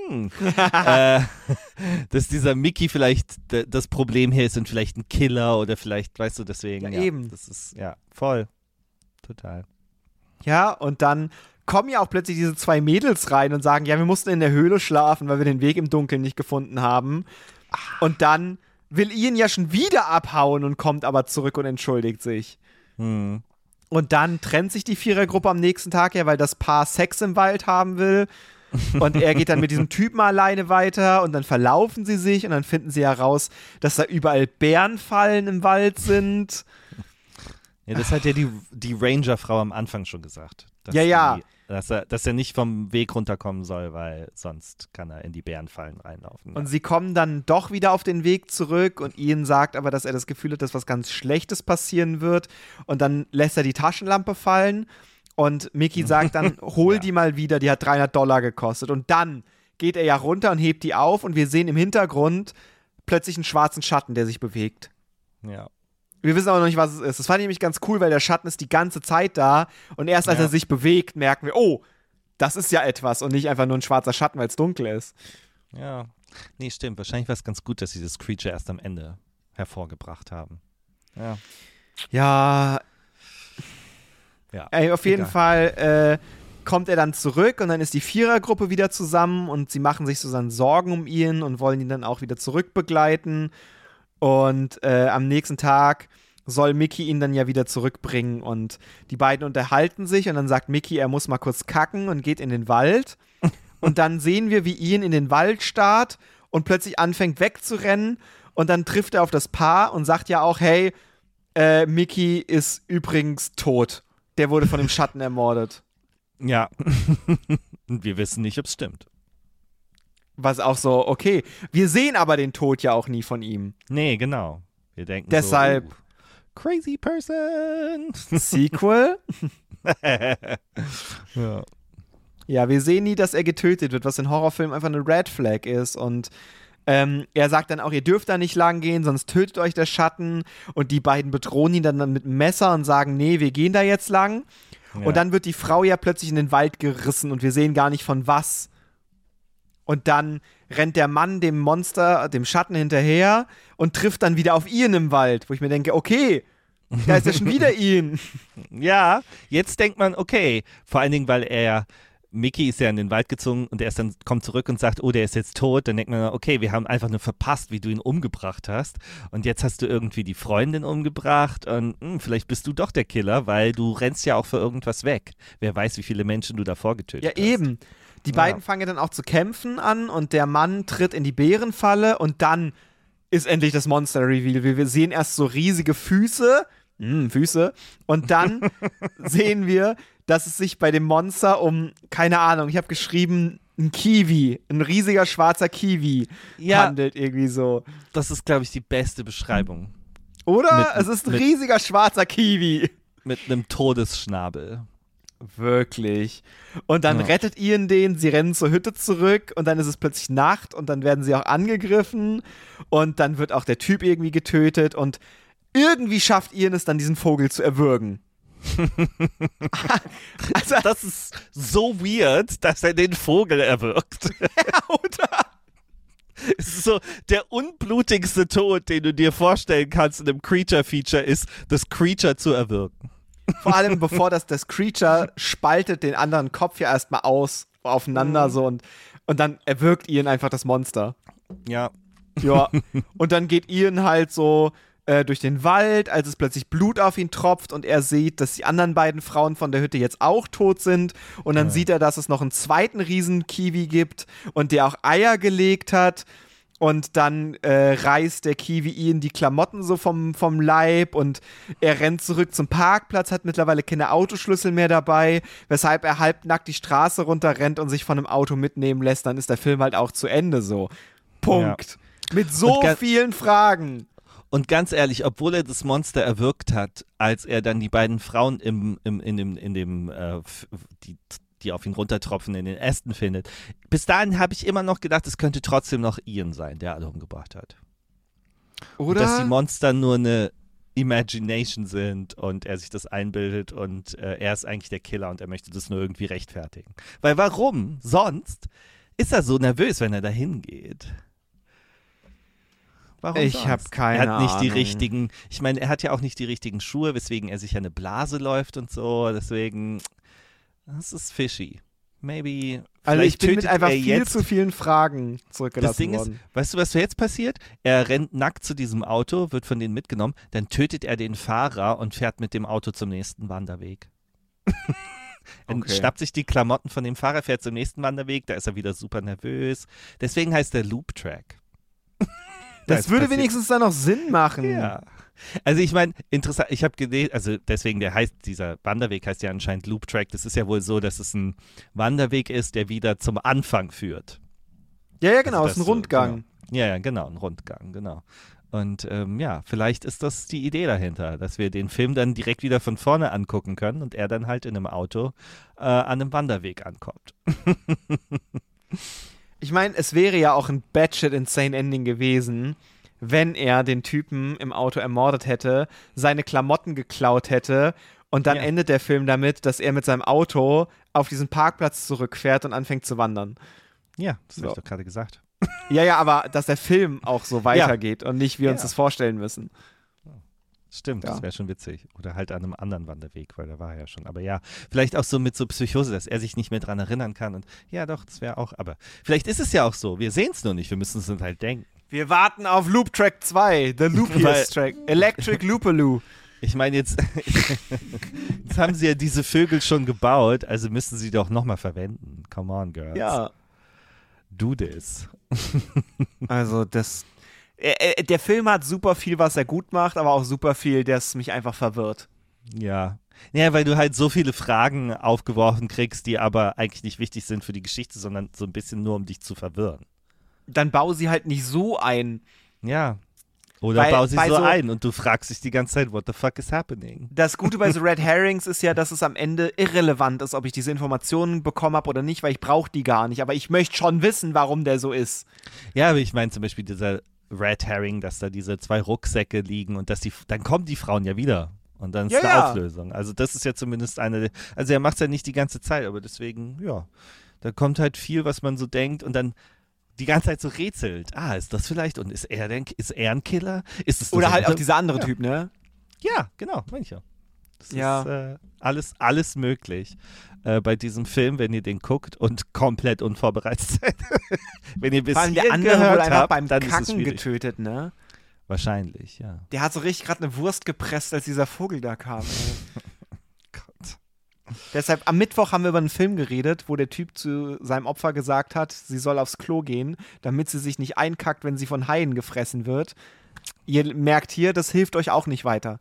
Dass dieser Mickey vielleicht das Problem hier ist und vielleicht ein Killer oder vielleicht, weißt du, deswegen. Ja, eben. Das ist, voll. Total. Ja, und dann kommen ja auch plötzlich diese zwei Mädels rein und sagen, ja, wir mussten in der Höhle schlafen, weil wir den Weg im Dunkeln nicht gefunden haben. Und dann will Ian ja schon wieder abhauen und kommt aber zurück und entschuldigt sich. Und dann trennt sich die Vierergruppe am nächsten Tag ja, weil das Paar Sex im Wald haben will. Und er geht dann mit diesem Typen alleine weiter und dann verlaufen sie sich und dann finden sie heraus, dass da überall Bärenfallen im Wald sind. Ja, das hat ja die Ranger-Frau am Anfang schon gesagt. Dass er nicht vom Weg runterkommen soll, weil sonst kann er in die Bärenfallen reinlaufen. Ja. Und sie kommen dann doch wieder auf den Weg zurück und Ian sagt aber, dass er das Gefühl hat, dass was ganz Schlechtes passieren wird und dann lässt er die Taschenlampe fallen und Mickey sagt dann, hol die mal wieder, die hat $300 gekostet und dann geht er ja runter und hebt die auf und wir sehen im Hintergrund plötzlich einen schwarzen Schatten, der sich bewegt. Ja. Wir wissen aber noch nicht, was es ist. Das fand ich nämlich ganz cool, weil der Schatten ist die ganze Zeit da und erst als er sich bewegt, merken wir, oh, das ist ja etwas und nicht einfach nur ein schwarzer Schatten, weil es dunkel ist. Ja, nee, stimmt. Wahrscheinlich war es ganz gut, dass sie das Creature erst am Ende hervorgebracht haben. Ja. Ja. Ey, auf jeden Fall kommt er dann zurück und dann ist die Vierergruppe wieder zusammen und sie machen sich so dann Sorgen um ihn und wollen ihn dann auch wieder zurückbegleiten. Und am nächsten Tag soll Mickey ihn dann ja wieder zurückbringen und die beiden unterhalten sich und dann sagt Mickey, er muss mal kurz kacken und geht in den Wald und dann sehen wir, wie Ian in den Wald starrt und plötzlich anfängt wegzurennen und dann trifft er auf das Paar und sagt ja auch, hey, Mickey ist übrigens tot. Der wurde von dem Schatten ermordet. Ja. Und wir wissen nicht, ob es stimmt. Was auch so, okay. Wir sehen aber den Tod ja auch nie von ihm. Nee, genau. Wir denken deshalb so, crazy person. Sequel? Ja. Ja, wir sehen nie, dass er getötet wird, was in Horrorfilmen einfach eine Red Flag ist. Und er sagt dann auch, ihr dürft da nicht lang gehen, sonst tötet euch der Schatten. Und die beiden bedrohen ihn dann mit einem Messer und sagen, nee, wir gehen da jetzt lang. Ja. Und dann wird die Frau ja plötzlich in den Wald gerissen und wir sehen gar nicht von was. Und dann rennt der Mann dem Monster, dem Schatten hinterher und trifft dann wieder auf Ian im Wald, wo ich mir denke, okay, da ist ja schon wieder Ian. Ja, jetzt denkt man, okay, vor allen Dingen, weil Mickey ist ja in den Wald gezogen und kommt zurück und sagt, oh, der ist jetzt tot. Dann denkt man, okay, wir haben einfach nur verpasst, wie du ihn umgebracht hast. Und jetzt hast du irgendwie die Freundin umgebracht und vielleicht bist du doch der Killer, weil du rennst ja auch für irgendwas weg. Wer weiß, wie viele Menschen du davor getötet hast. Ja, eben. Die beiden fangen dann auch zu kämpfen an und der Mann tritt in die Bärenfalle und dann ist endlich das Monster-Reveal. Wir sehen erst so riesige Füße und dann sehen wir, dass es sich bei dem Monster um, keine Ahnung, ich habe geschrieben, ein Kiwi, ein riesiger schwarzer Kiwi handelt irgendwie so. Das ist, glaube ich, die beste Beschreibung. Oder? Es ist ein riesiger schwarzer Kiwi. Mit einem Todesschnabel. wirklich. Und dann rettet Ian den, sie rennen zur Hütte zurück und dann ist es plötzlich Nacht und dann werden sie auch angegriffen und dann wird auch der Typ irgendwie getötet und irgendwie schafft Ian es dann, diesen Vogel zu erwürgen. Also, das ist so weird, dass er den Vogel erwürgt. Oder? Es ist so, der unblutigste Tod, den du dir vorstellen kannst in einem Creature-Feature, ist, das Creature zu erwürgen. Vor allem, bevor das Creature spaltet den anderen Kopf ja erstmal aufeinander so und dann erwürgt Ian einfach das Monster. Ja. Ja. Und dann geht Ian halt so durch den Wald, als es plötzlich Blut auf ihn tropft und er sieht, dass die anderen beiden Frauen von der Hütte jetzt auch tot sind und dann sieht er, dass es noch einen zweiten Riesen-Kiwi gibt und der auch Eier gelegt hat und dann reißt der Kiwi Ian die Klamotten so vom Leib und er rennt zurück zum Parkplatz, hat mittlerweile keine Autoschlüssel mehr dabei, weshalb er halbnackt die Straße runterrennt und sich von einem Auto mitnehmen lässt, dann ist der Film halt auch zu Ende so. Punkt. Ja. Mit so vielen Fragen. Und ganz ehrlich, obwohl er das Monster erwürgt hat, als er dann die beiden Frauen die auf ihn runtertropfen, in den Ästen findet, bis dahin habe ich immer noch gedacht, es könnte trotzdem noch Ian sein, der alle umgebracht hat. Oder? Und dass die Monster nur eine Imagination sind und er sich das einbildet und er ist eigentlich der Killer und er möchte das nur irgendwie rechtfertigen. Weil warum sonst ist er so nervös, wenn er da hingeht? Warum ich habe keine Ahnung. Er hat nicht die richtigen, ich meine, er hat ja auch nicht die richtigen Schuhe, weswegen er sich ja eine Blase läuft und so, deswegen, das ist fishy. Maybe. Also ich bin mit einfach viel zu vielen Fragen zurückgelassen worden. Das Ding ist, weißt du, was jetzt passiert? Er rennt nackt zu diesem Auto, wird von denen mitgenommen, dann tötet er den Fahrer und fährt mit dem Auto zum nächsten Wanderweg. Er schnappt sich die Klamotten von dem Fahrer, fährt zum nächsten Wanderweg, da ist er wieder super nervös. Deswegen heißt der Loop Track. Das würde wenigstens dann noch Sinn machen. Ja. Also ich meine, interessant, ich habe gelesen, also deswegen, dieser Wanderweg heißt ja anscheinend Loop Track. Das ist ja wohl so, dass es ein Wanderweg ist, der wieder zum Anfang führt. Ja, genau, es ist ein Rundgang. Genau. Ja, genau, ein Rundgang, genau. Und vielleicht ist das die Idee dahinter, dass wir den Film dann direkt wieder von vorne angucken können und er dann halt in einem Auto an einem Wanderweg ankommt. Ich meine, es wäre ja auch ein batshit insane Ending gewesen, wenn er den Typen im Auto ermordet hätte, seine Klamotten geklaut hätte und dann endet der Film damit, dass er mit seinem Auto auf diesen Parkplatz zurückfährt und anfängt zu wandern. Ja, das habe ich doch gerade gesagt. Ja, aber dass der Film auch so weitergeht und nicht wir uns das vorstellen müssen. Stimmt, das wäre schon witzig. Oder halt an einem anderen Wanderweg, weil da war er ja schon. Aber ja, vielleicht auch so mit so Psychose, dass er sich nicht mehr dran erinnern kann. Und ja, doch, das wäre auch. Aber vielleicht ist es ja auch so. Wir sehen es nur nicht. Wir müssen es uns halt denken. Wir warten auf Loop Track 2, The Loopiest Track. Electric Loopaloo. Ich meine, jetzt haben sie ja diese Vögel schon gebaut, also müssen sie doch nochmal verwenden. Come on, girls. Ja. Do this. Also, der Film hat super viel, was er gut macht, aber auch super viel, das mich einfach verwirrt. Ja. Ja, weil du halt so viele Fragen aufgeworfen kriegst, die aber eigentlich nicht wichtig sind für die Geschichte, sondern so ein bisschen nur, um dich zu verwirren. Dann bau sie halt nicht so ein. Ja. Oder bau sie so ein und du fragst dich die ganze Zeit, what the fuck is happening? Das Gute bei so Red Herrings ist ja, dass es am Ende irrelevant ist, ob ich diese Informationen bekommen habe oder nicht, weil ich brauche die gar nicht. Aber ich möchte schon wissen, warum der so ist. Ja, aber ich meine zum Beispiel dieser Red Herring, dass da diese 2 Rucksäcke liegen und dann kommen die Frauen ja wieder. Und dann ist eine Auflösung. Also das ist ja zumindest also er macht es ja nicht die ganze Zeit, aber deswegen, ja, da kommt halt viel, was man so denkt und dann die ganze Zeit so rätselt. Ist das vielleicht? Und ist er ein Killer? Ist es oder halt auch dieser andere Typ, ne? Ja, genau, meine ich ja. Das ist alles möglich bei diesem Film, wenn ihr den guckt und komplett unvorbereitet seid. Wenn ihr bis hierhin der andere gehört wurde einfach habt, beim dann Kacken ist es schwierig. getötet, ne? Wahrscheinlich, ja. Der hat so richtig gerade eine Wurst gepresst, als dieser Vogel da kam. Gott. Deshalb, am Mittwoch haben wir über einen Film geredet, wo der Typ zu seinem Opfer gesagt hat, sie soll aufs Klo gehen, damit sie sich nicht einkackt, wenn sie von Haien gefressen wird. Ihr merkt hier, das hilft euch auch nicht weiter.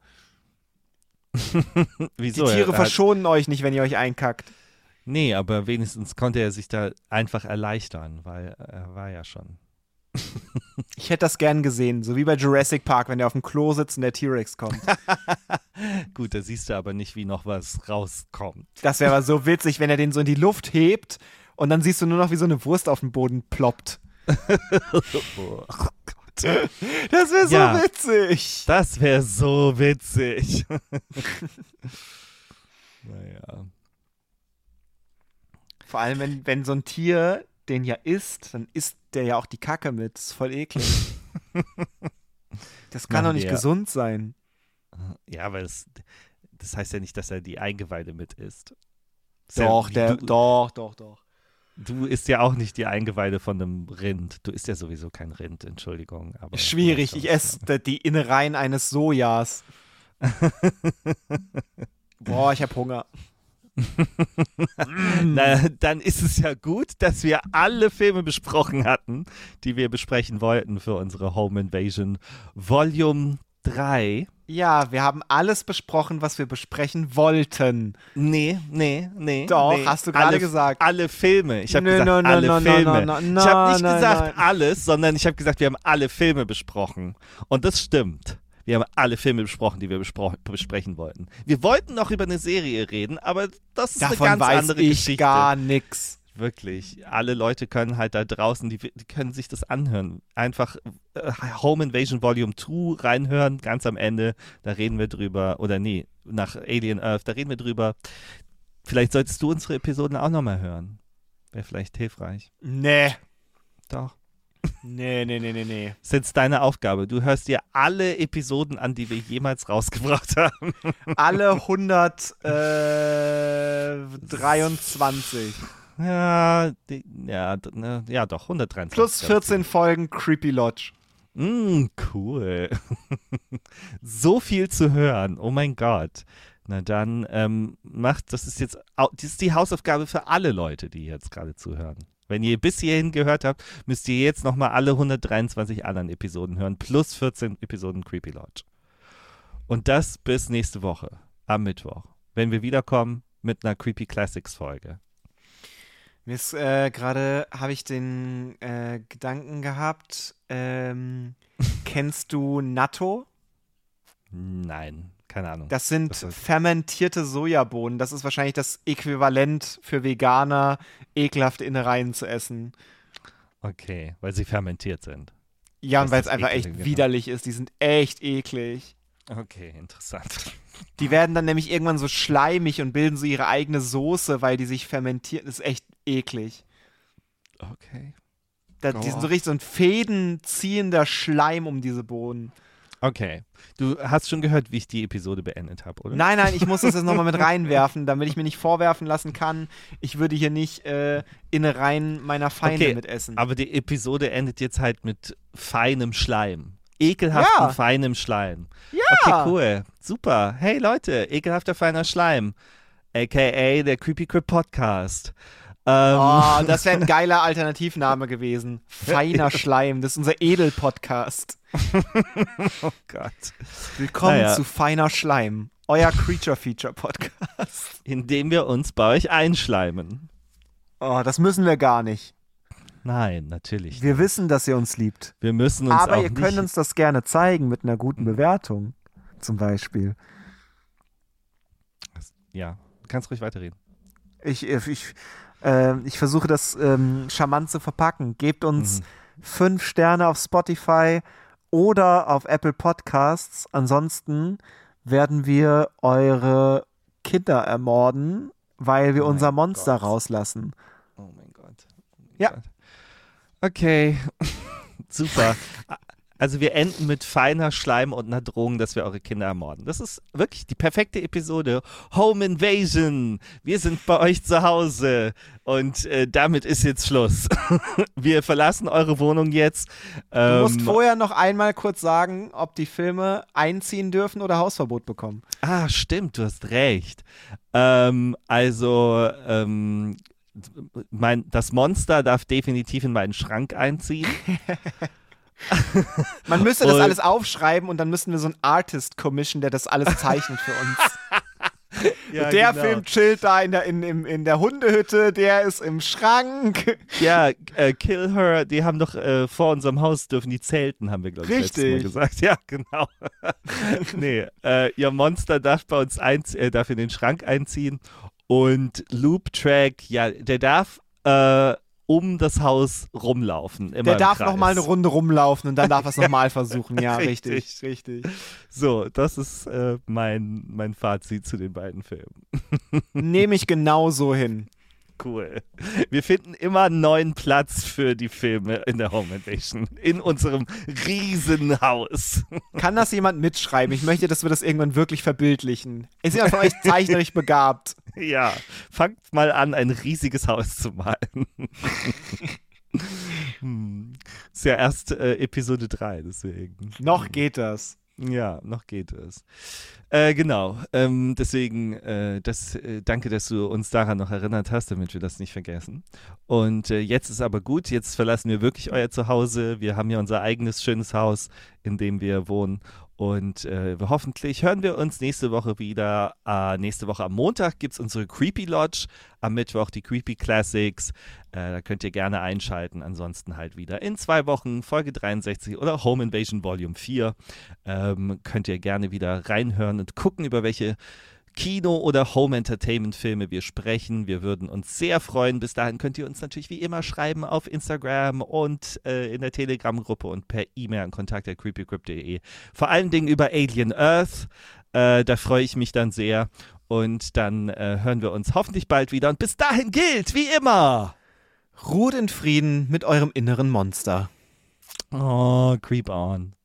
Wieso? Die Tiere verschonen euch nicht, wenn ihr euch einkackt. Nee, aber wenigstens konnte er sich da einfach erleichtern, weil er war ja schon. Ich hätte das gern gesehen, so wie bei Jurassic Park, wenn der auf dem Klo sitzt und der T-Rex kommt. Gut, da siehst du aber nicht, wie noch was rauskommt. Das wäre aber so witzig, wenn er den so in die Luft hebt und dann siehst du nur noch, wie so eine Wurst auf den Boden ploppt. Oh Gott. Das wäre so Ja. witzig. Das wäre so witzig. Naja. Vor allem, wenn so ein Tier den ja isst, dann isst der ja auch die Kacke mit. Das ist voll eklig. Das kann Machen doch nicht wir. gesund sein. Ja, aber das heißt ja nicht, dass er die Eingeweide mit isst. Ist Doch, ja, doch. Du isst ja auch nicht die Eingeweide von einem Rind. Du isst ja sowieso kein Rind, Entschuldigung. Aber Schwierig, ich esse die Innereien eines Sojas. Boah, ich hab Hunger. Na, dann ist es ja gut, dass wir alle Filme besprochen hatten, die wir besprechen wollten für unsere Home Invasion Volume 3. Ja, wir haben alles besprochen, was wir besprechen wollten. Nee. Doch, nee. hast du gerade gesagt. Alle Filme. Ich habe Nö, gesagt, nö, nö, alle nö, Filme. nö, nö, Ich habe nicht nö, gesagt nö. alles, sondern ich habe gesagt, wir haben alle Filme besprochen. Und das stimmt. Wir haben alle Filme besprochen, die wir besprechen wollten. Wir wollten noch über eine Serie reden, aber das ist Davon eine ganz weiß andere ich Geschichte. gar nix. Wirklich. Alle Leute können halt da draußen, die können sich das anhören. Einfach Home Invasion Volume 2 reinhören, ganz am Ende. Da reden wir drüber. Oder nee, nach Alien Earth, da reden wir drüber. Vielleicht solltest du unsere Episoden auch nochmal hören. Wäre vielleicht hilfreich. Nee. Doch. Nee. Das ist jetzt deine Aufgabe. Du hörst dir alle Episoden an, die wir jemals rausgebracht haben. Alle 123. Ja, doch, 123. Plus 14 Folgen Creepy Lodge. Cool. So viel zu hören. Oh mein Gott. Na dann das ist die Hausaufgabe für alle Leute, die jetzt gerade zuhören. Wenn ihr bis hierhin gehört habt, müsst ihr jetzt nochmal alle 123 anderen Episoden hören, plus 14 Episoden Creepy Lodge. Und das bis nächste Woche, am Mittwoch, wenn wir wiederkommen mit einer Creepy Classics Folge. Mir ist gerade, habe ich den Gedanken gehabt, kennst du Natto? Nein, keine Ahnung. Das sind Was ist das? fermentierte Sojabohnen. Das ist wahrscheinlich das Äquivalent für Veganer, ekelhafte Innereien zu essen. Okay, weil sie fermentiert sind. Ja, Das und weil ist es einfach eklig, echt genau. widerlich ist. Die sind echt eklig. Okay, interessant. Die werden dann nämlich irgendwann so schleimig und bilden so ihre eigene Soße, weil die sich fermentieren. Das ist echt eklig. Okay. Die sind so richtig so ein fädenziehender Schleim um diese Bohnen. Okay. Du hast schon gehört, wie ich die Episode beendet habe, oder? Nein, ich muss das jetzt nochmal mit reinwerfen, damit ich mir nicht vorwerfen lassen kann, ich würde hier nicht Innereien meiner Feinde Okay, mitessen. Aber die Episode endet jetzt halt mit feinem Schleim. Ekelhaften, Ja. feinem Schleim. Ja! Okay, cool. Super. Hey Leute, ekelhafter, feiner Schleim. A.k.a. der Creepy Crip Podcast. Oh, das wäre ein geiler Alternativname gewesen. Feiner Schleim, das ist unser Edel-Podcast. Oh Gott. Willkommen Naja. zu Feiner Schleim, euer Creature-Feature-Podcast. Indem wir uns bei euch einschleimen. Oh, das müssen wir gar nicht. Nein, natürlich. Wir wissen, dass ihr uns liebt. Wir müssen uns Aber auch ihr nicht... könnt uns das gerne zeigen mit einer guten Bewertung, zum Beispiel. Ja, du kannst ruhig weiterreden. Ich versuche das charmant zu verpacken. Gebt uns 5 Sterne auf Spotify oder auf Apple Podcasts. Ansonsten werden wir eure Kinder ermorden, weil wir Oh mein unser Monster Gott. rauslassen. Oh mein Gott. Oh mein Ja. Gott. Okay. Super. Also wir enden mit feiner Schleim und einer Drohung, dass wir eure Kinder ermorden. Das ist wirklich die perfekte Episode. Home Invasion. Wir sind bei euch zu Hause. Und damit ist jetzt Schluss. Wir verlassen eure Wohnung jetzt. Du musst vorher noch einmal kurz sagen, ob die Filme einziehen dürfen oder Hausverbot bekommen. Stimmt, du hast recht. Das Monster darf definitiv in meinen Schrank einziehen. Man müsste das Und- alles aufschreiben und dann müssten wir so einen Artist commission, der das alles zeichnet für uns. Ja, der genau. Film chillt da in der Hundehütte, der ist im Schrank. Ja, Kill Her, die haben doch vor unserem Haus dürfen die zelten, haben wir, glaube ich, letztes Mal gesagt. Ja, genau. Nee, ihr Monster darf bei uns darf in den Schrank einziehen und Loop Track, ja, der darf um das Haus rumlaufen. Immer Der darf im Kreis. nochmal eine Runde rumlaufen und dann darf er es nochmal versuchen. Ja, richtig. So, das ist mein Fazit zu den beiden Filmen. Nehme ich genauso hin. Cool. Wir finden immer einen neuen Platz für die Filme in der Home Invasion. In unserem riesen Haus. Kann das jemand mitschreiben? Ich möchte, dass wir das irgendwann wirklich verbildlichen. Ist jemand von euch zeichnerisch begabt? Ja, fangt mal an, ein riesiges Haus zu malen. Ist ja erst Episode 3, deswegen. Noch geht das. Ja, noch geht es. Genau, deswegen danke, dass du uns daran noch erinnert hast, damit wir das nicht vergessen. Und jetzt ist aber gut, jetzt verlassen wir wirklich euer Zuhause. Wir haben ja unser eigenes schönes Haus, in dem wir wohnen. Und hoffentlich hören wir uns nächste Woche wieder. Nächste Woche am Montag gibt es unsere Creepy Lodge, am Mittwoch die Creepy Classics. Da könnt ihr gerne einschalten. Ansonsten halt wieder in 2 Wochen Folge 63 oder Home Invasion Volume 4. Könnt ihr gerne wieder reinhören und gucken, über welche Kino- oder Home-Entertainment-Filme wir sprechen. Wir würden uns sehr freuen. Bis dahin könnt ihr uns natürlich wie immer schreiben auf Instagram und in der Telegram-Gruppe und per E-Mail an kontakt@creepycrypt.de. Vor allen Dingen über Alien Earth. Da freue ich mich dann sehr. Und dann hören wir uns hoffentlich bald wieder. Und bis dahin gilt, wie immer, Ruht in Frieden mit eurem inneren Monster. oh, creep on.